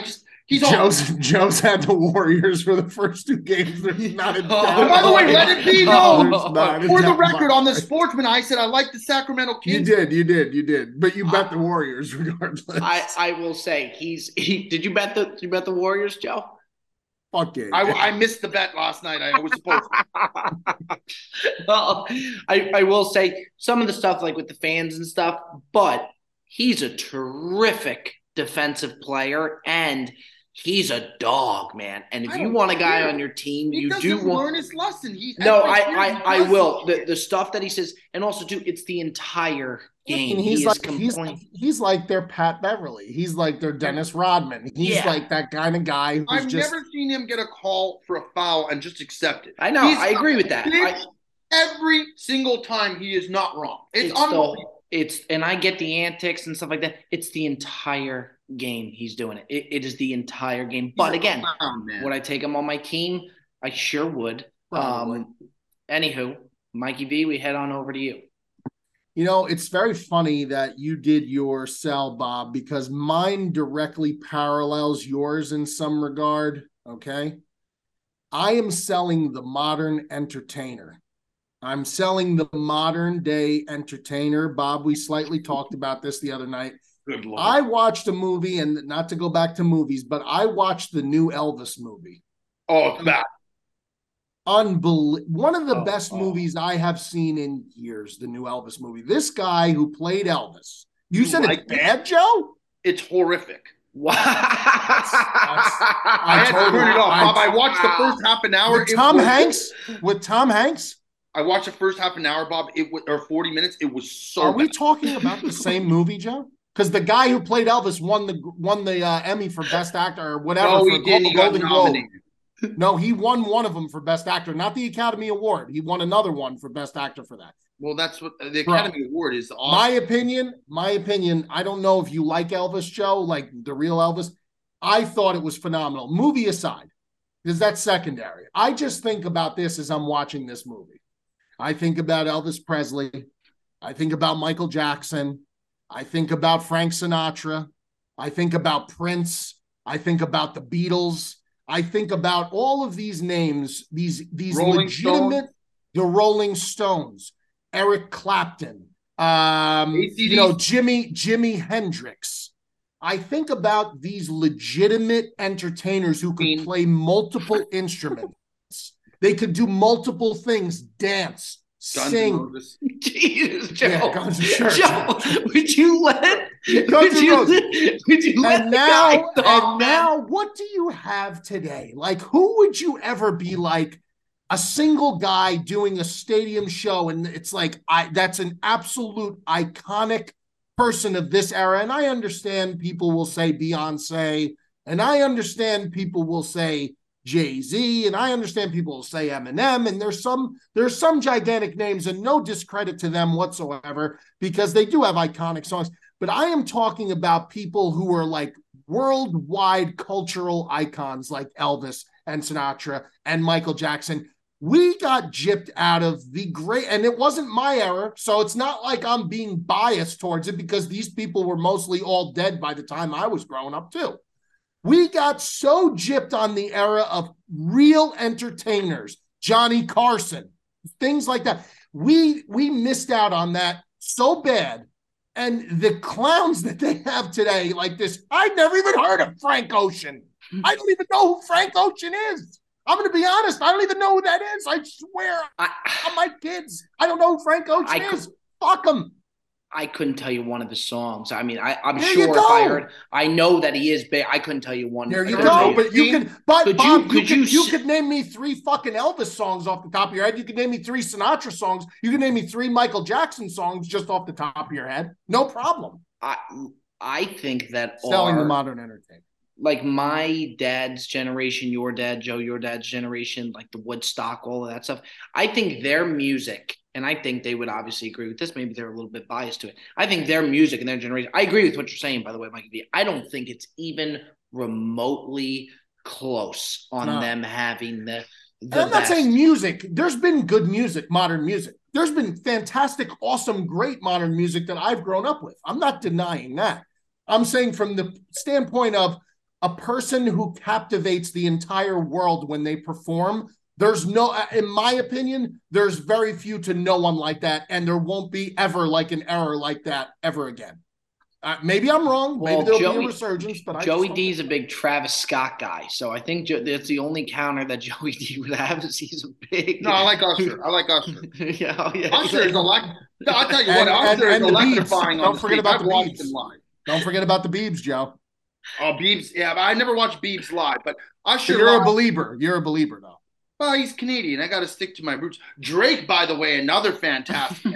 Joe's had the Warriors for the first 2 games. There's not a doubt. By the way, let it be known. For the record, on the Sportsman, I said I like the Sacramento Kings. You did. But you bet the Warriors regardless. I will say did you bet the Warriors, Joe? Fuck it. I missed the bet last night. I was supposed to. Well, I will say some of the stuff with the fans and stuff, but he's a terrific defensive player and he's a dog, man. And if you want a guy on your team, you do want learn his lesson. I will. The stuff that he says, and also too, it's the entire game. He's like their Pat Beverly. He's like their Dennis Rodman. He's like that kind of guy. I've never seen him get a call for a foul and just accept it. I know. I agree with that. Every single time he is not wrong. It's unbelievable. And I get the antics and stuff like that. It's the entire game he's doing it. It is the entire game. But again, would I take him on my team? I sure would. Anywho, Mikey V, we head on over to you. It's very funny that you did your sell, Bob, because mine directly parallels yours in some regard. Okay. I am selling the modern entertainer. I'm selling the modern day entertainer. Bob, we slightly talked about this the other night. Good Lord. I watched a movie, and not to go back to movies, but I watched the new Elvis movie. Oh, that. Unbelievable. One of the best movies I have seen in years, the new Elvis movie. This guy who played Elvis. You said it's bad, Joe? It's horrific. Wow. I had to turn it off, Bob. I watched the first half an hour. With Tom Hanks? I watched the first half an hour, Bob. Or 40 minutes. It was so Are we talking about the same movie, Joe? Because the guy who played Elvis won the Emmy for Best Actor or whatever. No, he didn't. He got nominated. No, he won one of them for Best Actor, not the Academy Award. He won another one for Best Actor for that. Well, that's what the Academy Award is. Awesome. My opinion, I don't know if you like Elvis, Joe, like the real Elvis. I thought it was phenomenal. Movie aside, because that's secondary. I just think about this as I'm watching this movie. I think about Elvis Presley. I think about Michael Jackson. I think about Frank Sinatra. I think about Prince. I think about the Beatles. I think about all of these names, these legitimate, the Rolling Stones, Eric Clapton, Jimi Hendrix. I think about these legitimate entertainers who could play multiple instruments. They could do multiple things, dance, sing. Jesus, Joe. Yeah, Joe, would you let and now what do you have today? Like, who would you ever be like a single guy doing a stadium show? And it's like, that's an absolute iconic person of this era. And I understand people will say Beyonce, and I understand people will say Jay-Z, and I understand people will say Eminem, and there's some gigantic names, and no discredit to them whatsoever, because they do have iconic songs. But I am talking about people who are like worldwide cultural icons like Elvis and Sinatra and Michael Jackson. We got gypped out of the great, and it wasn't my era, so it's not like I'm being biased towards it, because these people were mostly all dead by the time I was growing up too. We got so gypped on the era of real entertainers, Johnny Carson, things like that. We missed out on that so bad. And the clowns that they have today, like this, I'd never even heard of Frank Ocean. I don't even know who Frank Ocean is. I'm going to be honest. I don't even know who that is. I swear on my kids, I don't know who Frank Ocean is. Fuck them. I couldn't tell you one of the songs. I mean, I'm sure if I heard, I know that he is big. I couldn't tell you one. There you go. But you can, but Bob, you could name me 3 fucking Elvis songs off the top of your head. You could name me 3 Sinatra songs. You can name me 3 Michael Jackson songs just off the top of your head. No problem. I think that selling the modern entertainment. Like my dad's generation, your dad, Joe, your dad's generation, like the Woodstock, all of that stuff. I think their music, and I think they would obviously agree with this. Maybe they're a little bit biased to it. I think their music and their generation, I agree with what you're saying, by the way, Mike. I don't think it's even remotely close on them having the I'm not saying music. There's been good music, modern music. There's been fantastic, awesome, great modern music that I've grown up with. I'm not denying that. I'm saying from the standpoint of a person who captivates the entire world when they perform, there's no, in my opinion, there's very few to no one like that, and there won't be ever like an error like that ever again. Maybe I'm wrong. Maybe there'll be a resurgence, but Joey D is a big Travis Scott guy, so I think that's the only counter that Joey D would have. Is he's a big. No, I like Usher. yeah. Usher is I'll tell you what, Usher is electrifying. Don't forget about the Biebs. Don't forget about the Biebs, Joe. Oh, Biebs. Yeah, I never watched Biebs live, but Usher. So you're a believer. You're a believer, though. Well, he's Canadian. I got to stick to my roots. Drake, by the way, another fantastic.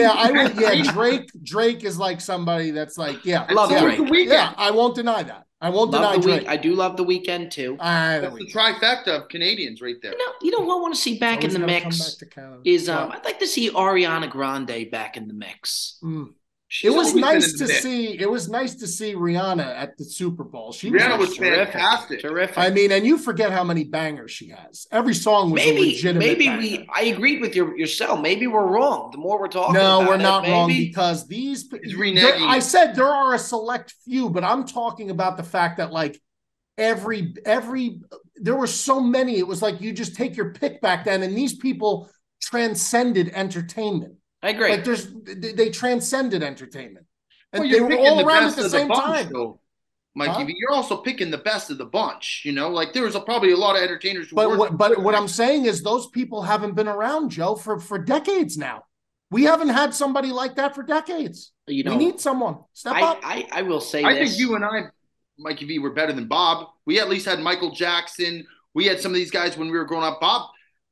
Drake is like somebody that's like, love Drake. Yeah, I won't deny that. I won't deny Drake. I do love The Weeknd too. That's the trifecta of Canadians right there. You know what I want to see back in the mix is I'd like to see Ariana Grande back in the mix. It was nice to see Rihanna at the Super Bowl. Rihanna was fantastic. Terrific. I mean, and you forget how many bangers she has. Every song was a legitimate banger. I agreed with yourself. Maybe we're wrong. The more we're talking about we're not wrong, because I said there are a select few, but I'm talking about the fact that like every there were so many. It was like you just take your pick back then, and these people transcended entertainment. I agree. Like they transcended entertainment, and they were all around at the same time. Mikey, you're also picking the best of the bunch. You know, like there was probably a lot of entertainers. But what I'm saying is those people haven't been around, Joe, for decades now. We haven't had somebody like that for decades. We need someone. Step up. I will say I think you and I, Mikey V, were better than Bob. We at least had Michael Jackson. We had some of these guys when we were growing up. Bob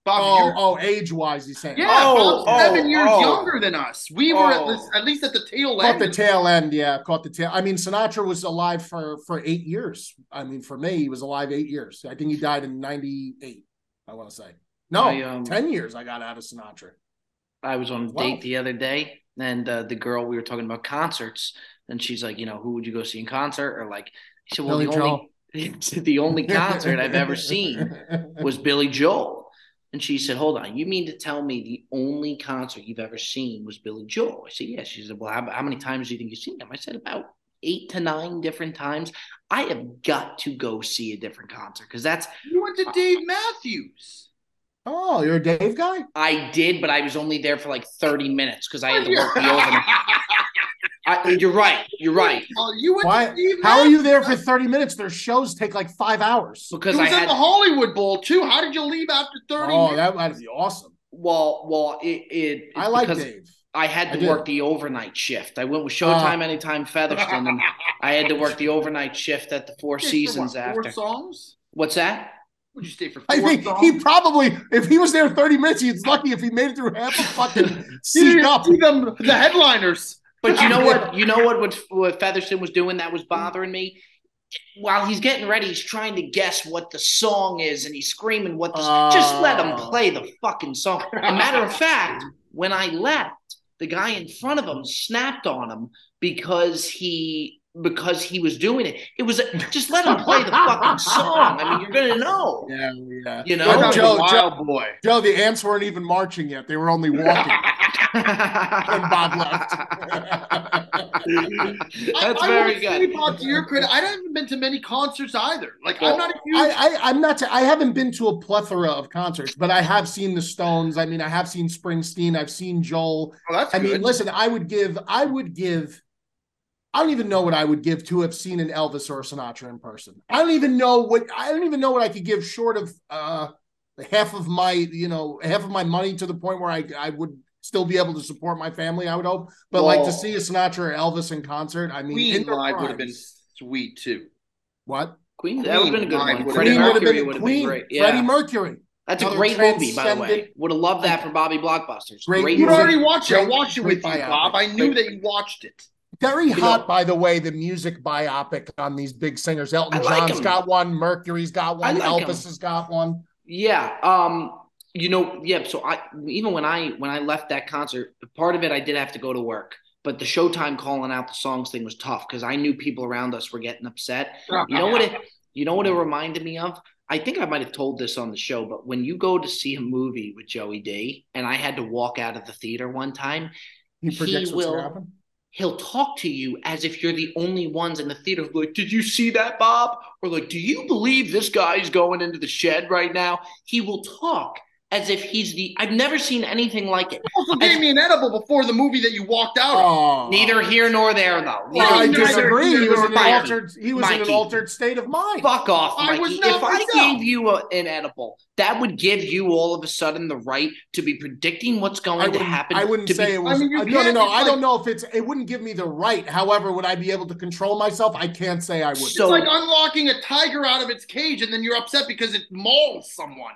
Bobby, age-wise, he's saying. Yeah, Bob's 7 years younger than us. We were at least at the tail end. Caught the tail end, yeah. Caught the tail. I mean, Sinatra was alive for 8 years. I mean, for me, he was alive 8 years. I think he died in 98, I want to say. No, 10 years I got out of Sinatra. I was on a date the other day, and the girl, we were talking about concerts, and she's like, who would you go see in concert? Or like, he said, well, the only concert I've ever seen was Billy Joel. And she said, hold on, you mean to tell me the only concert you've ever seen was Billy Joel? I said, yeah. She said, well, how many times do you think you've seen him? I said, about 8 to 9 different times. I have got to go see a different concert because that's... You went to Dave Matthews. Oh, you're a Dave guy? I did, but I was only there for like 30 minutes because I had to work the overnight. You're right. You went to Steve How are you there for 30 minutes? Their shows take like 5 hours. Because I was at the Hollywood Bowl too. How did you leave after 30 minutes? Oh, that would be awesome. Well, I like Dave. I had to work the overnight shift. I went with Showtime Anytime Featherston, and I had to work the overnight shift at the Four Seasons after. 4 songs? What's that? Would you stay for 4 I think songs? he probably, if he was there 30 minutes, he's lucky if he made it through half a fucking seat up. See them, the headliners. But you know what? You know what Featherston was doing that was bothering me? While he's getting ready, he's trying to guess what the song is, and he's screaming what the just let him play the fucking song. As a matter of fact, when I left, the guy in front of him snapped on him because he was doing it. It was just let him play the fucking song. I mean, you're gonna know. Yeah. Joe, the ants weren't even marching yet. They were only walking. When Bob left. That's very good. Bob, to your credit, I haven't been to many concerts either. Like, I'm not a huge... I haven't been to a plethora of concerts, but I have seen the Stones. I mean, I have seen Springsteen. I've seen Joel. Oh, that's good. I mean, listen, I would give. I don't even know what I would give to have seen an Elvis or a Sinatra in person. I don't even know what I could give short of half of my money, to the point where I would still be able to support my family, I would hope. But to see a Sinatra or Elvis in concert, I mean, Queen live would have been sweet too. What? Queen? That would have been a good one. Freddie Mercury would have been great. Yeah. Freddie Mercury. That's a great movie, by the way. Would have loved that for Bobby Blockbusters. Great. You already watched it. I watched it with you, Bob. I knew that you watched it. Very hot, by the way, the music biopic on these big singers. Elton John's got one. Mercury's got one. Elvis has got one. Yeah. So even when I left that concert, part of it I did have to go to work, but the Showtime calling out the songs thing was tough because I knew people around us were getting upset. You know what it reminded me of? I think I might have told this on the show, but when you go to see a movie with Joey D, and I had to walk out of the theater one time, he predicts what's gonna happen. He'll talk to you as if you're the only ones in the theater. Like, did you see that, Bob? Or like, do you believe this guy's going into the shed right now? He will talk as if I've never seen anything like it. You also gave me an edible before the movie that you walked out of. Neither here nor there, though. I disagree. He was in an altered state of mind. Fuck off, Mikey. If I gave you an edible, that would give you all of a sudden the right to be predicting what's going to happen. I wouldn't say it was. No. I don't know if it wouldn't give me the right. However, would I be able to control myself? I can't say I would. It's like unlocking a tiger out of its cage and then you're upset because it mauls someone.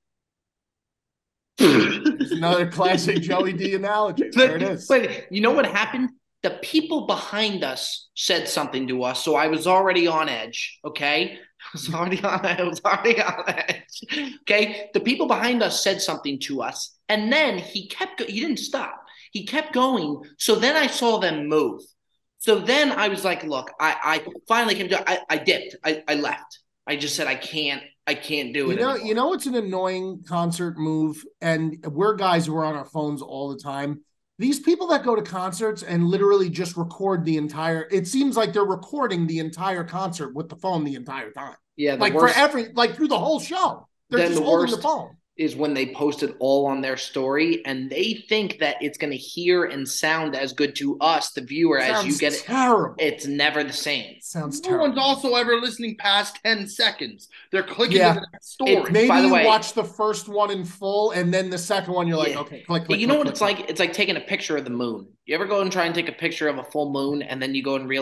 There's another classic Joey D analogy. There it is. But you know what happened? The people behind us said something to us, so I was already on edge. Okay, I was already on edge. Okay, the people behind us said something to us, and then he didn't stop. He kept going. So then I saw them move. So then I was like, look, I finally came to. I dipped. I left. I just said I can't do it anymore. You know it's an annoying concert move, and we're guys who are on our phones all the time. These people that go to concerts and literally just record it seems like they're recording the entire concert with the phone the entire time. Yeah, through the whole show. They're just holding the phone. Is when they post it all on their story and they think that it's going to hear and sound as good to us, the viewer, as you get it. Terrible. It's never the same. Sounds terrible. No one's also ever listening past 10 seconds. They're clicking to the next story. Maybe you watch the first one in full and then the second one you're like, okay, click. You know what it's like? It's like taking a picture of the moon. You ever go and try and take a picture of a full moon and then you go and realize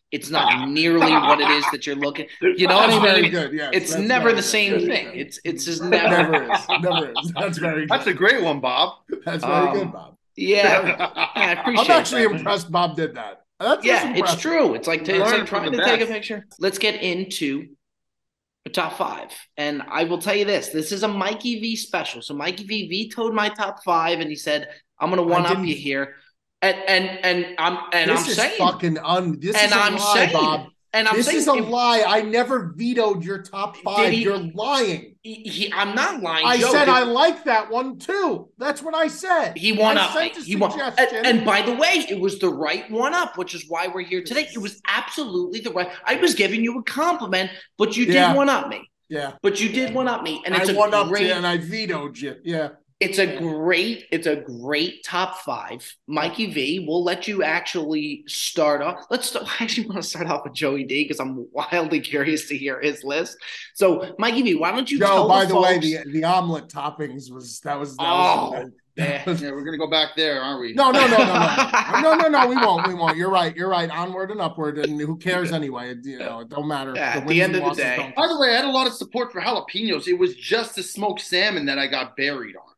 It's not nearly what it is that you're looking. You know what I mean? Very good. Yes, it's never the same thing. It's just never is. That's very good. That's a great one, Bob. That's very good, Bob. Yeah, I appreciate. I'm actually that, impressed Bob did that. That's it's true. It's like trying to take a picture. Let's get into the top 5, and I will tell you this: this is a Mikey V special. So Mikey V vetoed my top 5, and he said, "I'm going to one up you here." And I'm saying, Bob. And I'm this saying, is a lie. I never vetoed your top 5. You're lying. I'm not lying. I said I like that one too. That's what I said. He won up. He won. And by the way, it was the right one up, which is why we're here today. It was absolutely the right. I was giving you a compliment, but you did one up me. Yeah. But you did one up me, and it's I won up you, and I vetoed you. Yeah. It's a great top 5. Mikey V, we'll let you actually start off. I actually want to start off with Joey D because I'm wildly curious to hear his list. So, Mikey V, why don't you tell by the way, folks... the omelet toppings was yeah, we're gonna go back there, aren't we? No. We won't. You're right. Onward and upward, and who cares anyway? You know, it don't matter. Yeah, at the end of the day. By the way, I had a lot of support for jalapenos. It was just the smoked salmon that I got buried on.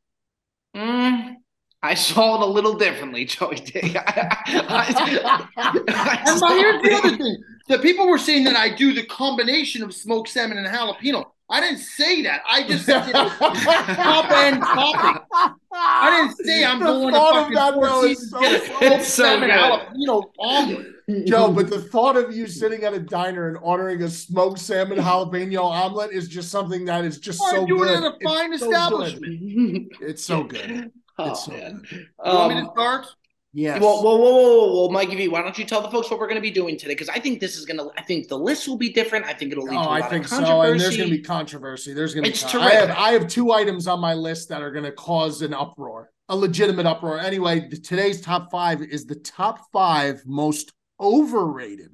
I saw it a little differently, Joey D. And here's the other thing. The people were saying that I do the combination of smoked salmon and jalapeno. I didn't say that. I just said top end topping. I didn't say I'm going to fucking Four Seasons get a smoked salmon jalapeno omelet. Joe, but the thought of you sitting at a diner and ordering a smoked salmon jalapeno omelet is just something that is just so good. I'm doing it at a fine establishment. It's so good. It's so good. You want me to start? Yes. Whoa, Mikey V, why don't you tell the folks what we're going to be doing today? Because I think I think the list will be different. I think it'll lead to a lot of controversy. So, and there's going to be controversy. I have 2 items on my list that are going to cause an uproar, a legitimate uproar. Anyway, today's top 5 is the top 5 most overrated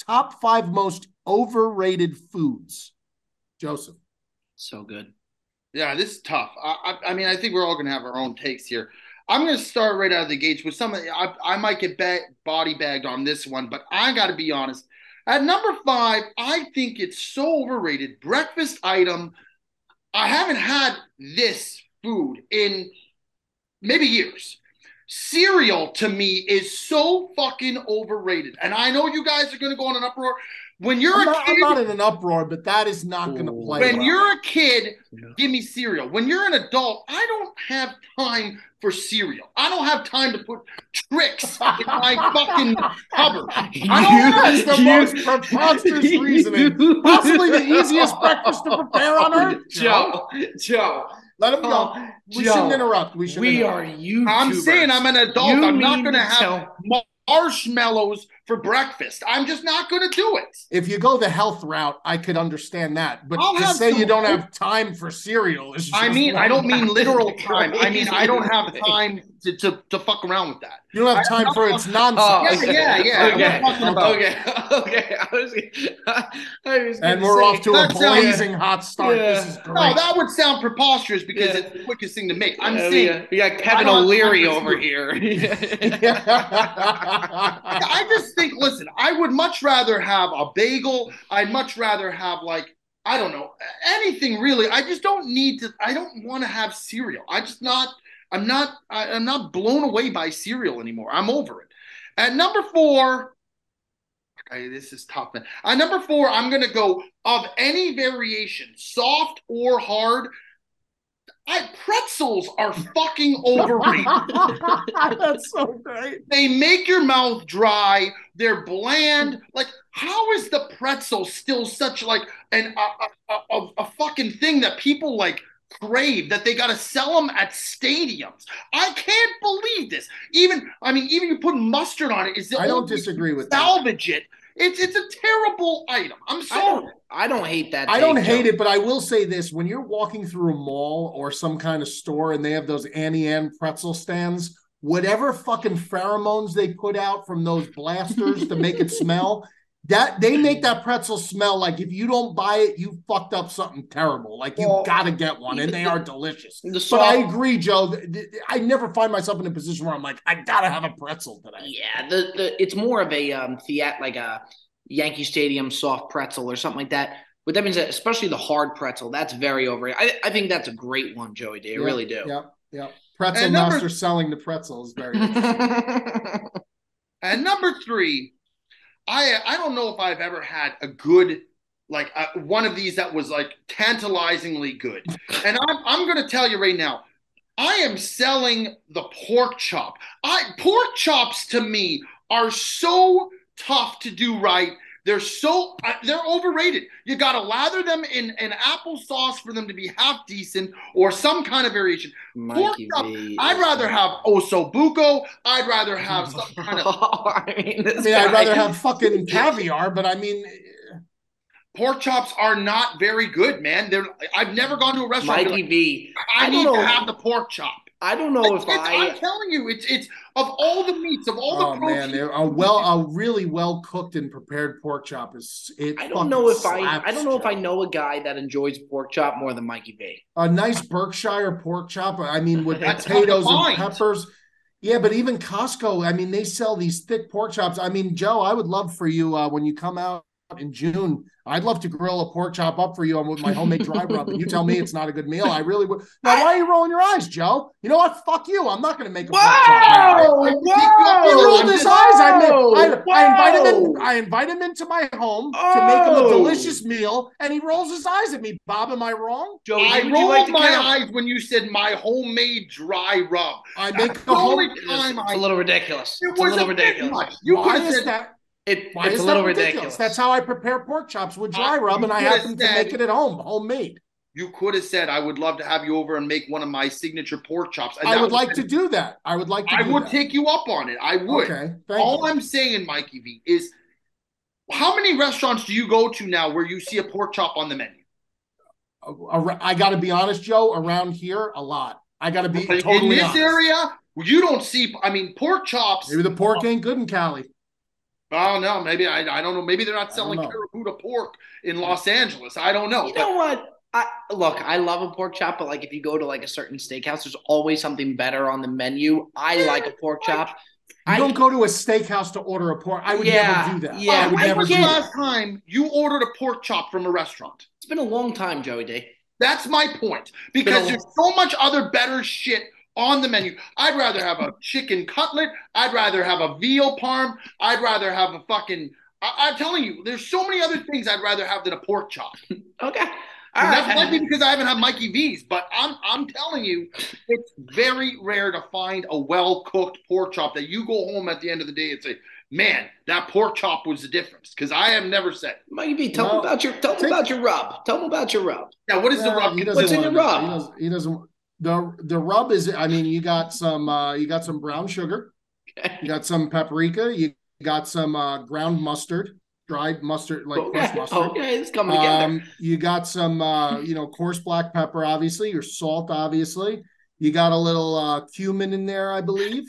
foods. Joseph. So good. Yeah, this is tough. I mean, I think we're all going to have our own takes here. I'm going to start right out of the gates with some. I might get body bagged on this one, but I got to be honest. At number 5, I think it's so overrated. Breakfast item. I haven't had this food in maybe years. Cereal to me is so fucking overrated. And I know you guys are going to go on an uproar. When you're a kid, I'm not in an uproar, but that is not going to play. When you're a kid, give me cereal. When you're an adult, I don't have time for cereal. I don't have time to put tricks in my fucking cupboard. That's the most preposterous reasoning. Possibly the easiest breakfast to prepare on earth. Joe. Let him go. We shouldn't interrupt. We are YouTubers. I'm saying I'm an adult. I'm not going to have marshmallows for breakfast. I'm just not going to do it. If you go the health route, I could understand that. But to say you don't have time for cereal is just I don't mean literal time. I mean, I don't have time to fuck around with that. You don't have time for its nonsense. Okay. And we're off to a blazing hot start. Yeah. This is great. No, that would sound preposterous because it's the quickest thing to make. I'm saying we got Kevin O'Leary over here. I just think, listen, I would much rather have a bagel. I'd much rather have, like, I don't know, anything really. I just don't need to. I don't want to have cereal. I'm not blown away by cereal anymore. I'm over it. At number 4, this is tough, man. At number 4, I'm going to go of any variation, soft or hard. Pretzels are fucking overrated. That's so great. They make your mouth dry. They're bland. Like, how is the pretzel still such like a fucking thing that people like crave, that they got to sell them at stadiums? I can't believe this. Even you put mustard on it. I don't disagree with salvage it. It's a terrible item. I'm sorry. I don't hate that. I don't hate it, but I will say this: when you're walking through a mall or some kind of store and they have those Annie Ann pretzel stands, whatever fucking pheromones they put out from those blasters to make it smell, that they make that pretzel smell like if you don't buy it, you fucked up something terrible. Like you got to get one, and they are delicious. But I agree, Joe. I never find myself in a position where I'm like, I gotta have a pretzel today. Yeah, it's more of a Yankee Stadium soft pretzel or something like that. But that means that especially the hard pretzel, that's very overrated. I think that's a great one, Joey D. I really do. Yeah. Pretzel master selling the pretzel is very interesting. And number 3, I don't know if I've ever had a good one of these that was like tantalizingly good. And I'm going to tell you right now, I am selling the pork chop. Pork chops to me are so tough to do right. They're overrated. You got to lather them in applesauce for them to be half decent or some kind of variation. Pork chop, I'd rather have osobuco. I'd rather have some kind of. I'd rather have fucking caviar, but I mean. Pork chops are not very good, man. I've never gone to a restaurant. Mikey V. I need to have the pork chop. I don't know I'm telling you, it's of all the meats, of all the protein. Man, a really well cooked and prepared pork chop is. I don't know if I know a guy that enjoys pork chop more than Mikey V. A nice Berkshire pork chop. I mean, with potatoes and peppers. Yeah, but even Costco, I mean, they sell these thick pork chops. I mean, Joe, I would love for you when you come out in June. I'd love to grill a pork chop up for you with my homemade dry rub, and you tell me it's not a good meal. I really would. Now, why are you rolling your eyes, Joe? You know what? Fuck you. I'm not going to make a pork chop. He rolled his eyes. I invite him into my home to make him a delicious meal, and he rolls his eyes at me. Bob, am I wrong? Joe, I rolled my eyes when you said my homemade dry rub. I make the only time. It's a little ridiculous. It's a little ridiculous. You could have said that. It's a little ridiculous. That's how I prepare pork chops with dry rub, and I happen to make it at home, homemade. You could have said, I would love to have you over and make one of my signature pork chops. I would like to do that. I would take you up on it. I would. Okay. All I'm saying, Mikey V, is how many restaurants do you go to now where you see a pork chop on the menu? I got to be honest, Joe, around here, a lot. I got to be totally honest. In this area, you don't see, pork chops. Maybe the pork ain't good in Cali. Oh, no, maybe I don't know. Maybe they're not selling Carabuta pork in Los Angeles. I don't know. You know what? I love a pork chop, but if you go to a certain steakhouse, there's always something better on the menu. I like a pork chop. You don't go to a steakhouse to order a pork. I would never do that. Yeah, when was the last time you ordered a pork chop from a restaurant? It's been a long time, Joey D. That's my point. Because there's so much other better shit on the menu. I'd rather have a chicken cutlet. I'd rather have a veal parm. I'd rather have a fucking. I'm telling you, there's so many other things I'd rather have than a pork chop. Okay. That might be because I haven't had Mikey V's, but I'm telling you, it's very rare to find a well-cooked pork chop that you go home at the end of the day and say, man, that pork chop was the difference. Because I have never said. Mikey V, tell me about your rub. Tell me about your rub. Yeah, what is the rub? What's in your rub? He doesn't. The rub is, you got some brown sugar, you got some paprika, you got some ground mustard, dried mustard, crushed mustard. Okay, it's coming together. You got some coarse black pepper, obviously, your salt, obviously. You got a little cumin in there, I believe.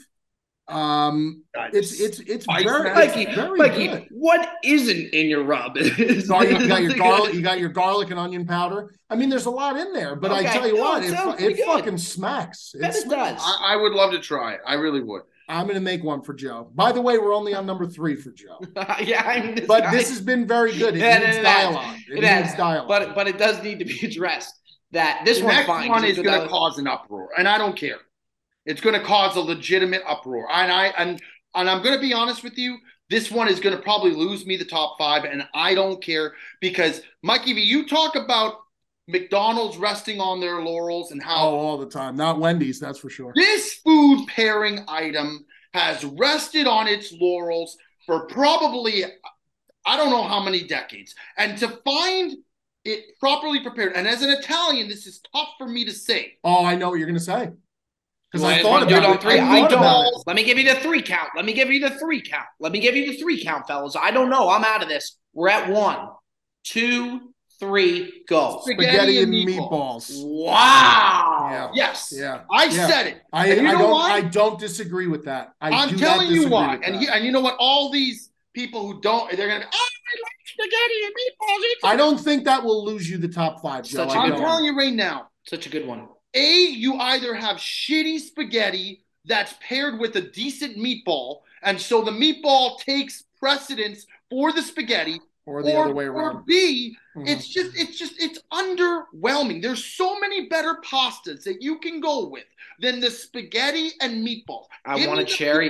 It's very good. What isn't in your rub? You got your garlic. You got your garlic and onion powder. I mean, there's a lot in there, but I tell you what, it fucking smacks. It does. I would love to try it. I really would. I'm going to make one for Joe. By the way, we're only on number 3 for Joe. This has been very good. It needs dialogue. It needs dialogue. But it does need to be addressed. That this next one is going to cause an uproar, and I don't care. It's going to cause a legitimate uproar. And I'm going to be honest with you. This one is going to probably lose me the top 5, and I don't care because, Mikey V, you talk about McDonald's resting on their laurels and how... Oh, all the time. Not Wendy's, that's for sure. This food pairing item has rested on its laurels for probably, I don't know how many decades. And to find it properly prepared, and as an Italian, this is tough for me to say. Oh, I know what you're going to say. Because I thought about it. I don't. Let me give you the 3 count. Let me give you the 3 count, fellas. I don't know. I'm out of this. We're at 1, 2, 3, go. Spaghetti and meatballs. Wow. Yeah. Yes. Yeah. I said it. I don't disagree with that. I'm telling you why. And you know what? All these people who don't, they're going to be, I like spaghetti and meatballs. I don't think that will lose you the top 5, Joe. I'm telling you right now. Such a good one. You either have shitty spaghetti that's paired with a decent meatball, and so the meatball takes precedence for the spaghetti, or the other way around. Or B, it's underwhelming. There's so many better pastas that you can go with than the spaghetti and meatballs. I want a cherry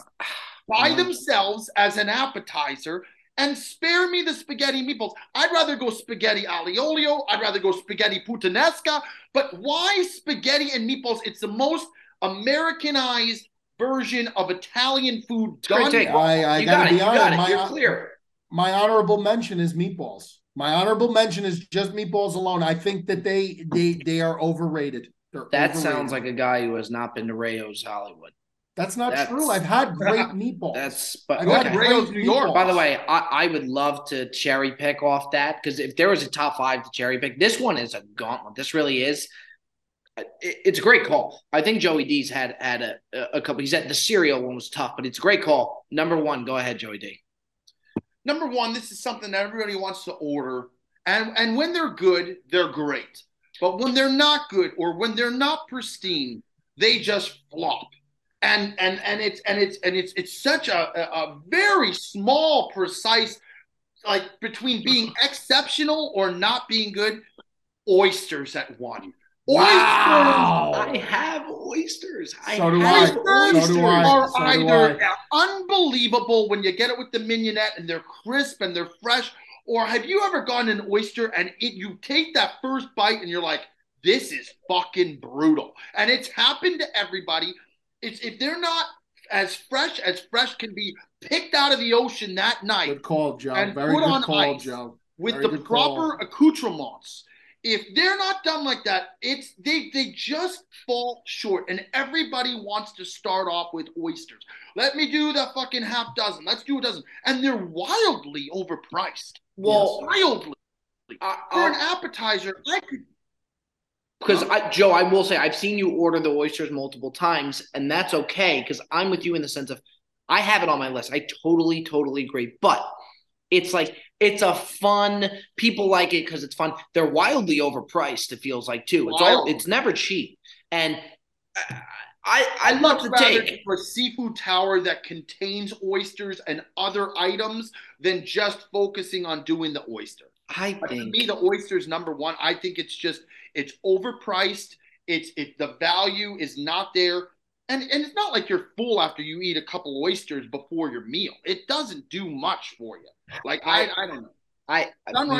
by themselves as an appetizer, and spare me the spaghetti meatballs. I'd rather go spaghetti aglio olio. I'd rather go spaghetti puttanesca. But why spaghetti and meatballs? It's the most Americanized version of Italian food done. I gotta be honest. You're clear. My honorable mention is meatballs. My honorable mention is just meatballs alone. I think that they are overrated. Sounds like a guy who has not been to Rayo's Hollywood. That's not true. I've had great meatballs. I've had Rayo's New York. By the way, I would love to cherry pick off that, because if there was a top 5 to cherry pick, this one is a gauntlet. This really is. It's a great call. I think Joey D's had a couple. He said the cereal one was tough, but it's a great call. Number 1, go ahead, Joey D. Number 1, this is something that everybody wants to order, and when they're good, they're great. But when they're not good, or when they're not pristine, they just flop. And it's such a very small, precise, like, between being exceptional or not being good. Oysters at 1. Wow! I have oysters. Oysters are either unbelievable when you get it with the mignonette and they're crisp and they're fresh, or have you ever gotten an oyster and you take that first bite and you're like, this is fucking brutal. And it's happened to everybody. If they're not as fresh can be picked out of the ocean that night. Good call, Joe. And Very put good on call, ice Joe. with the proper accoutrements. If they're not done like that, they just fall short. And everybody wants to start off with oysters. Let me do the fucking half dozen. Let's do a dozen. And they're wildly overpriced. Well, wildly. For an appetizer, I could. Because, Joe, I will say, I've seen you order the oysters multiple times, and that's okay, because I'm with you in the sense of, I have it on my list. I totally agree. But it's like, it's a fun, people like it because it's fun. They're wildly overpriced, it feels like, too. It's never cheap. And I love to take a seafood tower that contains oysters and other items than just focusing on doing the oyster. To me, the oyster is number 1. I think it's overpriced. The value is not there. And it's not like you're full after you eat a couple oysters before your meal. It doesn't do much for you. Like, I don't know.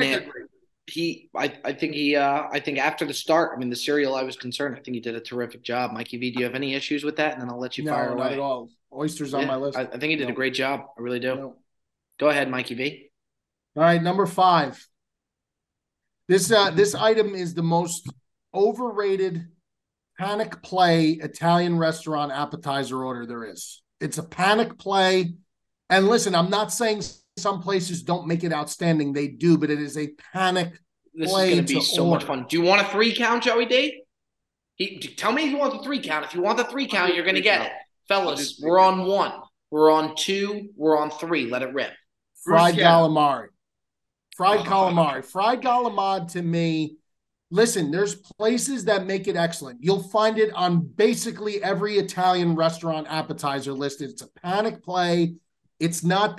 I think after the start, the cereal, I was concerned. I think he did a terrific job. Mikey V, do you have any issues with that? And then I'll let you fire away. No, not at all. Oysters on my list. I think he did a great job. I really do. No. Go ahead, Mikey V. All right, number 5. This item is the most overrated panic play Italian restaurant appetizer order there is. It's a panic play. And listen, I'm not saying some places don't make it outstanding. They do, but it is a panic play. This is going to be so much fun. Do you want a 3 count, Joey D? Tell me if you want the 3 count. If you want the 3 count, you're going to get it. Fellas, we're on 1. We're on 2. We're on 3. Let it rip. Fried calamari. Fried calamari. Fried calamari, to me, listen, there's places that make it excellent. You'll find it on basically every Italian restaurant appetizer list. It's a panic play. It's not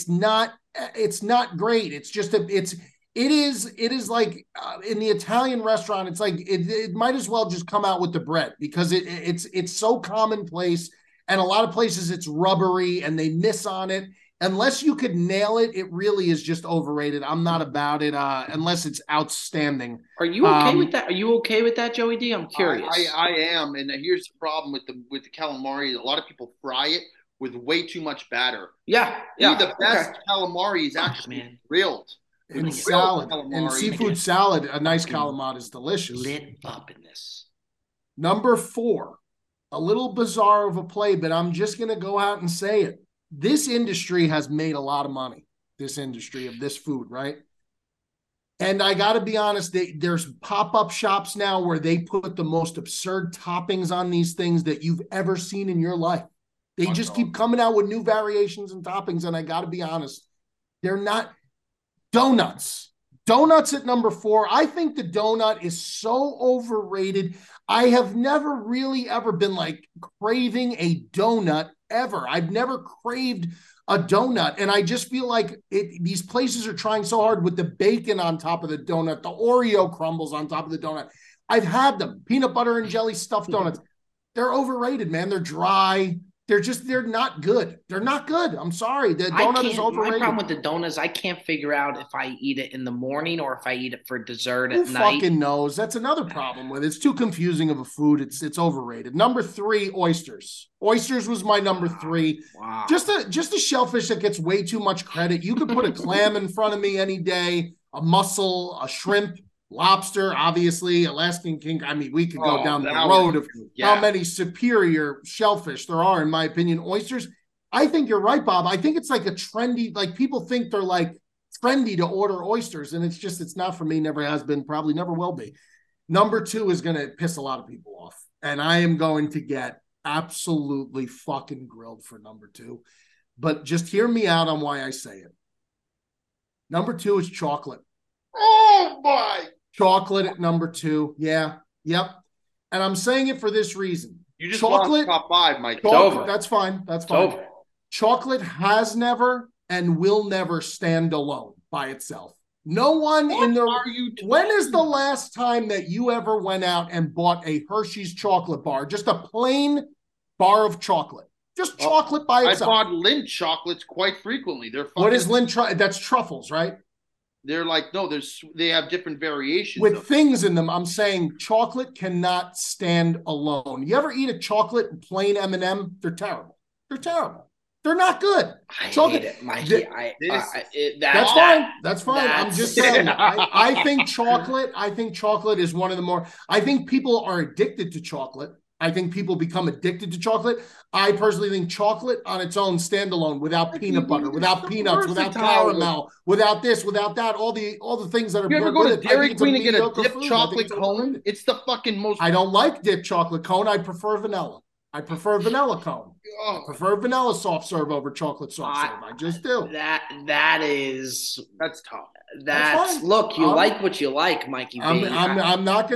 great. It's just it is like in the Italian restaurant, it's like it might as well just come out with the bread, because it's so commonplace, and a lot of places it's rubbery and they miss on it. Unless you could nail it, it really is just overrated. I'm not about it unless it's outstanding. Are you okay with that? Are you okay with that, Joey D? I'm curious. I am, and here's the problem with the calamari. A lot of people fry it with way too much batter. Yeah. The best calamari is actually grilled. In salad, in seafood salad, a nice calamari is delicious. Lit up in this. Number 4, a little bizarre of a play, but I'm just going to go out and say it. This industry has made a lot of money, this industry of this food, right? And I got to be honest, there's pop-up shops now where they put the most absurd toppings on these things that you've ever seen in your life. They just keep coming out with new variations and toppings, and I got to be honest, they're not. Donuts. Donuts at number 4. I think the donut is so overrated. I have never really ever been like craving a donut ever. I've never craved a donut. And I just feel like these places are trying so hard with the bacon on top of the donut, the Oreo crumbles on top of the donut. I've had them, peanut butter and jelly stuffed donuts. They're overrated, man. They're dry. They're not good. They're not good. I'm sorry. The donut is overrated. My problem with the donuts, I can't figure out if I eat it in the morning or if I eat it for dessert Who at night. Who fucking knows? That's another problem with it. It's too confusing of a food. It's overrated. Number 3, oysters. Oysters was my number 3. Wow. Just a shellfish that gets way too much credit. You could put a clam in front of me any day, a mussel, a shrimp, lobster, obviously, Alaskan king. I mean, we could go down the road of how many superior shellfish there are, in my opinion. Oysters, I think you're right, Bob. I think it's like a trendy, like people think they're like trendy to order oysters, and it's not for me, never has been, probably never will be. Number 2 is going to piss a lot of people off, and I am going to get absolutely fucking grilled for number 2, but just hear me out on why I say it. Number 2 is chocolate. Oh my! Chocolate at number 2. Yeah. Yep. And I'm saying it for this reason. You just lost top 5, Mike. It's over. That's fine. Over. Chocolate has never and will never stand alone by itself. No one when is the last time that you ever went out and bought a Hershey's chocolate bar? Just a plain bar of chocolate. Just chocolate by itself. I bought Lindt chocolates quite frequently. What is Lindt? That's truffles, right? They're like, no, they have different variations. With things in them, I'm saying chocolate cannot stand alone. You ever eat a chocolate plain M&M? They're terrible. They're terrible. They're not good. Chocolate. Hate it, Mikey. That's fine. That's fine. I'm just saying. I think chocolate is one of the more. I think people are addicted to chocolate. I think people become addicted to chocolate. I personally think chocolate on its own, standalone, without peanut butter, without peanuts, without caramel, without this, without that, all the things that are. You ever go to Dairy Queen and get a dipped chocolate cone? It's the fucking most. I don't like dipped chocolate cone. I prefer vanilla. I prefer vanilla cone. I prefer vanilla soft serve over chocolate soft serve. I just do. That's tough. Look, you like what you like, Mikey. I'm not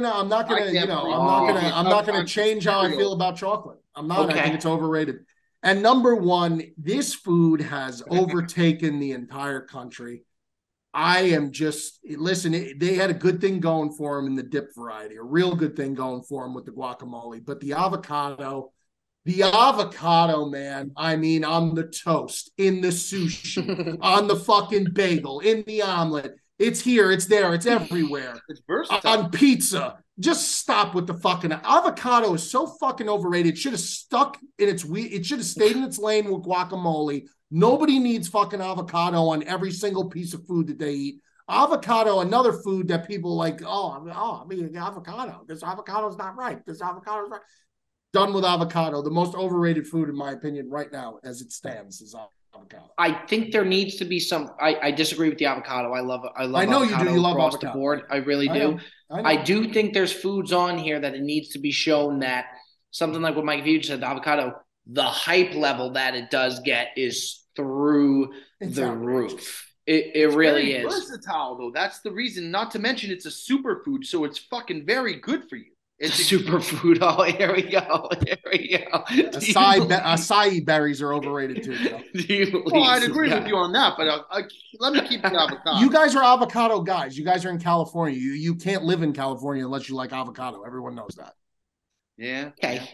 gonna change how I feel about chocolate. I'm not. Okay. I think it's overrated. And number 1, this food has overtaken the entire country. I am just listen. They had a good thing going for them in the dip variety, a real good thing going for them with the guacamole, but the avocado. The avocado, man, I mean, on the toast, in the sushi, on the fucking bagel, in the omelet. It's here, it's there, it's everywhere. It's versatile. On pizza. Just stop with the fucking avocado is so fucking overrated. It should have stuck in it should have stayed in its lane with guacamole. Nobody needs fucking avocado on every single piece of food that they eat. Avocado, another food that people like, I mean, avocado. This avocado's not right. This avocado's right. Done with avocado. The most overrated food, in my opinion, right now, as it stands, is avocado. I think there needs to be some. I disagree with the avocado. I love. I know you do. You love across avocado. The board. I really do. I do think there's foods on here that it needs to be shown that something like what Mike View said, the avocado, the hype level that it does get is through the roof. It really is versatile, though. That's the reason. Not to mention, it's a superfood, so it's fucking very good for you. It's a superfood. Oh, here we go. Acai berries are overrated too. Well, I'd agree with you on that, but let me keep the avocado. You guys are avocado guys. You guys are in California. You can't live in California unless you like avocado. Everyone knows that. Yeah. Okay.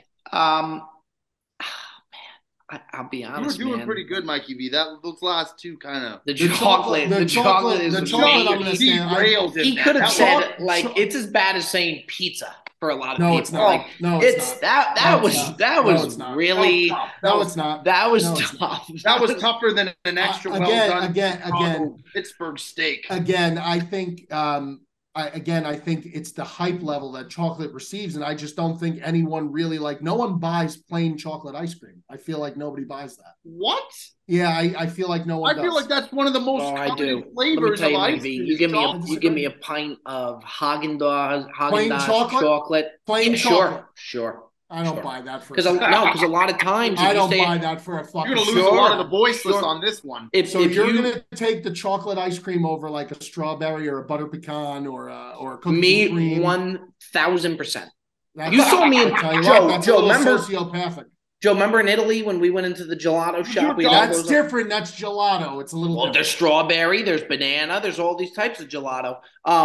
I'll be honest. You were doing pretty good, Mikey V. Those last two kind of the chocolate is derailed. He could have said it's as bad as saying pizza for a lot of people. It's not. That was really tough. That was not. That was tough. That was tougher than an extra well done again Pittsburgh steak. Again, I think I think it's the hype level that chocolate receives, and I just don't think anyone really no one buys plain chocolate ice cream. I feel like nobody buys that. What? Yeah, I feel like no one does. I feel like that's one of the most common flavors of ice cream. You give me a pint of Haagen-Dazs chocolate. Plain chocolate. Sure. I don't buy that for because a lot of times I don't buy that for a fucking. You're gonna lose a lot of the voiceless on this one. If you're gonna take the chocolate ice cream over like a strawberry or a butter pecan or a cookie cream, 1,000%. You saw me in Joe. Remember sociopathic. Joe, remember in Italy when we went into the gelato shop? That's different. That's gelato. It's a little different. There's strawberry, there's banana, there's all these types of gelato.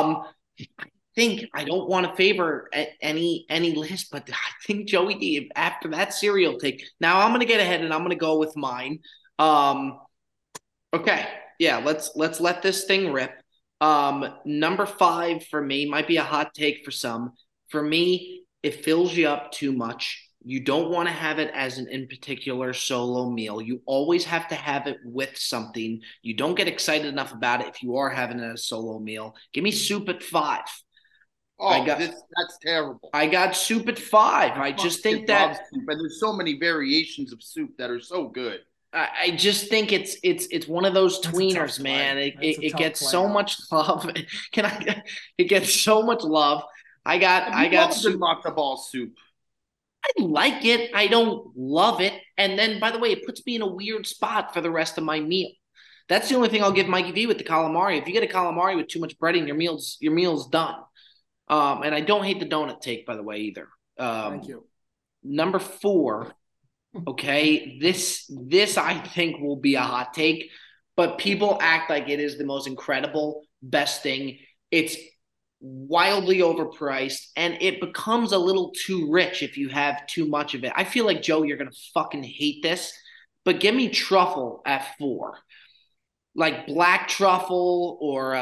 I don't want to favor any list, but I think Joey D, after that cereal take, now I'm going to get ahead and I'm going to go with mine. Okay. Yeah, let's let this thing rip. Number 5 for me might be a hot take for some. For me, it fills you up too much. You don't want to have it as an in particular solo meal. You always have to have it with something. You don't get excited enough about it if you are having it as a solo meal. Give me soup at 5. That's terrible. I got soup at 5. I just think that soup, and there's so many variations of soup that are so good. I just think it's one of those tweeners, man. It gets so much love. It gets so much love. I got soup. Matzo ball soup. I like it. I don't love it. And then, by the way, it puts me in a weird spot for the rest of my meal. That's the only thing I'll give Mikey V with the calamari. If you get a calamari with too much breading, your meal's done. And I don't hate the donut take, by the way, either. Thank you. Number 4. Okay, this I think will be a hot take, but people act like it is the most incredible, best thing. It's wildly overpriced, and it becomes a little too rich if you have too much of it. I feel like, Joe, you're going to fucking hate this, but give me truffle at 4. Like black truffle or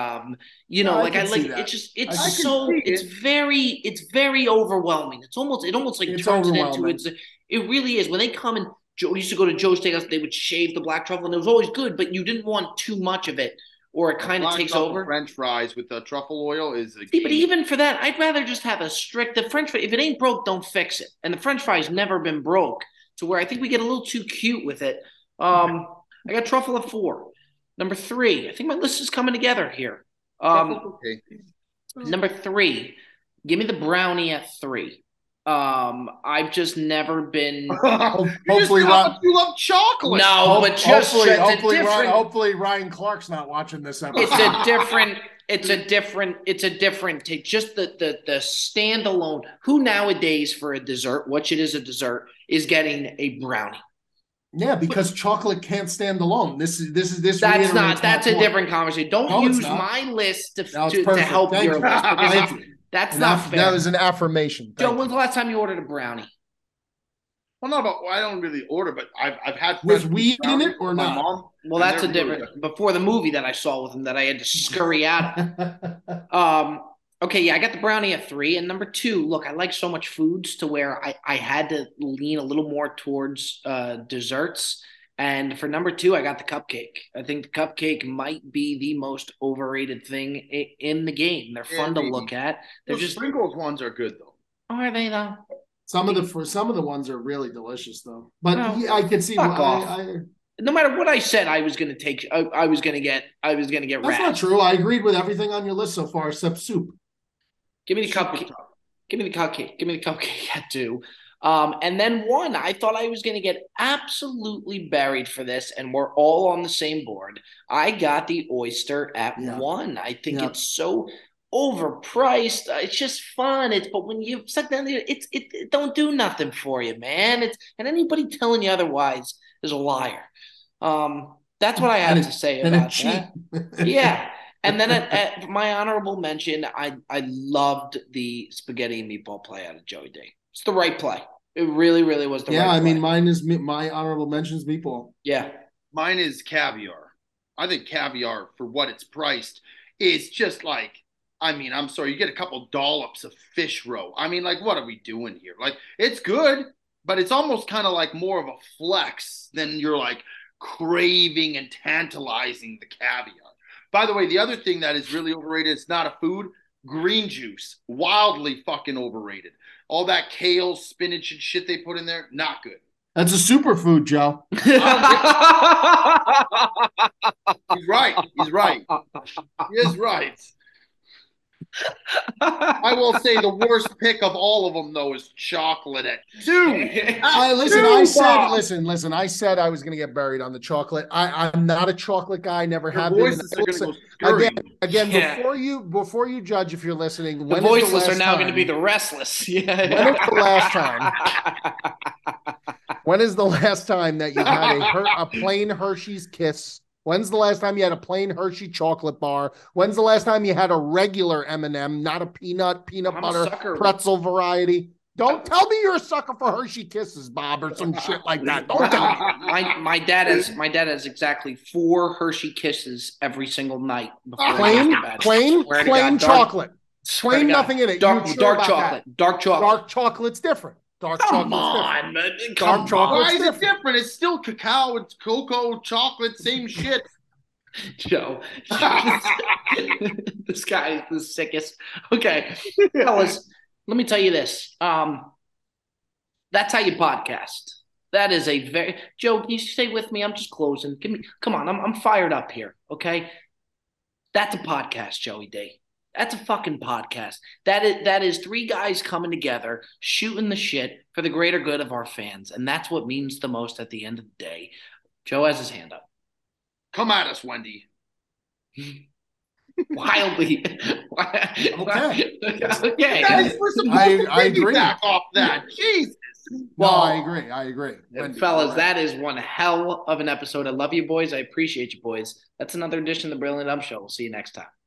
it's very overwhelming. It almost like turns it into it really is. When they come and Joe used to go to Joe's Steakhouse, they would shave the black truffle and it was always good, but you didn't want too much of it or it kind of takes over. French fries with the truffle oil is a but even for that, I'd rather just have the French fry. If it ain't broke, don't fix it. And the French fry's never been broke to where I think we get a little too cute with it. I got truffle at 4. Number 3, I think my list is coming together here. Number 3, give me the brownie at 3. I've just never been. Hopefully, you love chocolate. No, but just hopefully Ryan Clark's not watching this episode. It's a different take. Just the standalone. Who nowadays for a dessert, which it is a dessert, is getting a brownie? Yeah, because chocolate can't stand alone. This. That's a different conversation. Don't use my list to help your list. That's not fair. That was an affirmation. Joe, when's the last time you ordered a brownie? Well, I don't really order, but I've had with weed in it or not. Mom, well, that's a different. Before the movie that I saw with him, that I had to scurry out of. Okay, yeah, I got the brownie at 3. And number 2, look, I like so much foods to where I had to lean a little more towards desserts. And for number 2, I got the cupcake. I think the cupcake might be the most overrated thing in the game. They're fun to look at. They're just sprinkles ones are good though. Are they though? Some of the ones are really delicious though. But I can see why. No matter what I said, I was going to take. I was going to get. That's not true. I agreed with everything on your list so far except soup. Give me the cupcake. Give me the cupcake. Give me the cupcake at 2. And then 1, I thought I was going to get absolutely buried for this, and we're all on the same board. I got the oyster at 1. I think it's so overpriced. It's just fun. But when you suck down there, it don't do nothing for you, man. And anybody telling you otherwise is a liar. That's what I have to say about that. Yeah. And then at my honorable mention, I loved the spaghetti and meatball play out of Joey D. It's the right play. It really, really was the right play. Yeah, I mean, my honorable mention is meatball. Yeah. Mine is caviar. I think caviar, for what it's priced, is just like, I mean, I'm sorry, you get a couple dollops of fish roe. I mean, like, what are we doing here? Like, it's good, but it's almost kind of like more of a flex than you're like craving and tantalizing the caviar. By the way, the other thing that is really overrated, it's not a food, green juice. Wildly fucking overrated. All that kale, spinach, and shit they put in there, not good. That's a superfood, Joe. He's right. He is right. I will say the worst pick of all of them, though, is chocolate at 2. Listen. I said I was going to get buried on the chocolate. I'm not a chocolate guy. Never have been. Again, before you judge if you're listening, the voiceless are now going to be the restless. Yeah. When was the last time? When is the last time that you had a plain Hershey's Kiss? When's the last time you had a plain Hershey chocolate bar? When's the last time you had a regular M&M, not a peanut butter pretzel variety? Don't tell me you're a sucker for Hershey Kisses, Bob, or some shit like that. Don't tell me. My dad has exactly 4 Hershey Kisses every single night before plain chocolate. Plain nothing in it. Dark chocolate. Dark chocolate's different. Dark chocolate's different. Why is it different? It's still cacao, it's cocoa, chocolate, same shit. Joe, this guy is the sickest. Okay, fellas, let me tell you this. That's how you podcast. That is a very Joe. Can you stay with me? I'm just closing. Come on. I'm fired up here. Okay, that's a podcast, Joey D. That's a fucking podcast. That is 3 guys coming together, shooting the shit for the greater good of our fans, and that's what means the most at the end of the day. Joe has his hand up. Come at us, Wendy. Wildly. Okay. Guys, we're supposed to agree. Back off that. Jesus. Well, I agree. Fellas, that is one hell of an episode. I love you, boys. I appreciate you, boys. That's another edition of the Brilliant Dumb Show. We'll see you next time.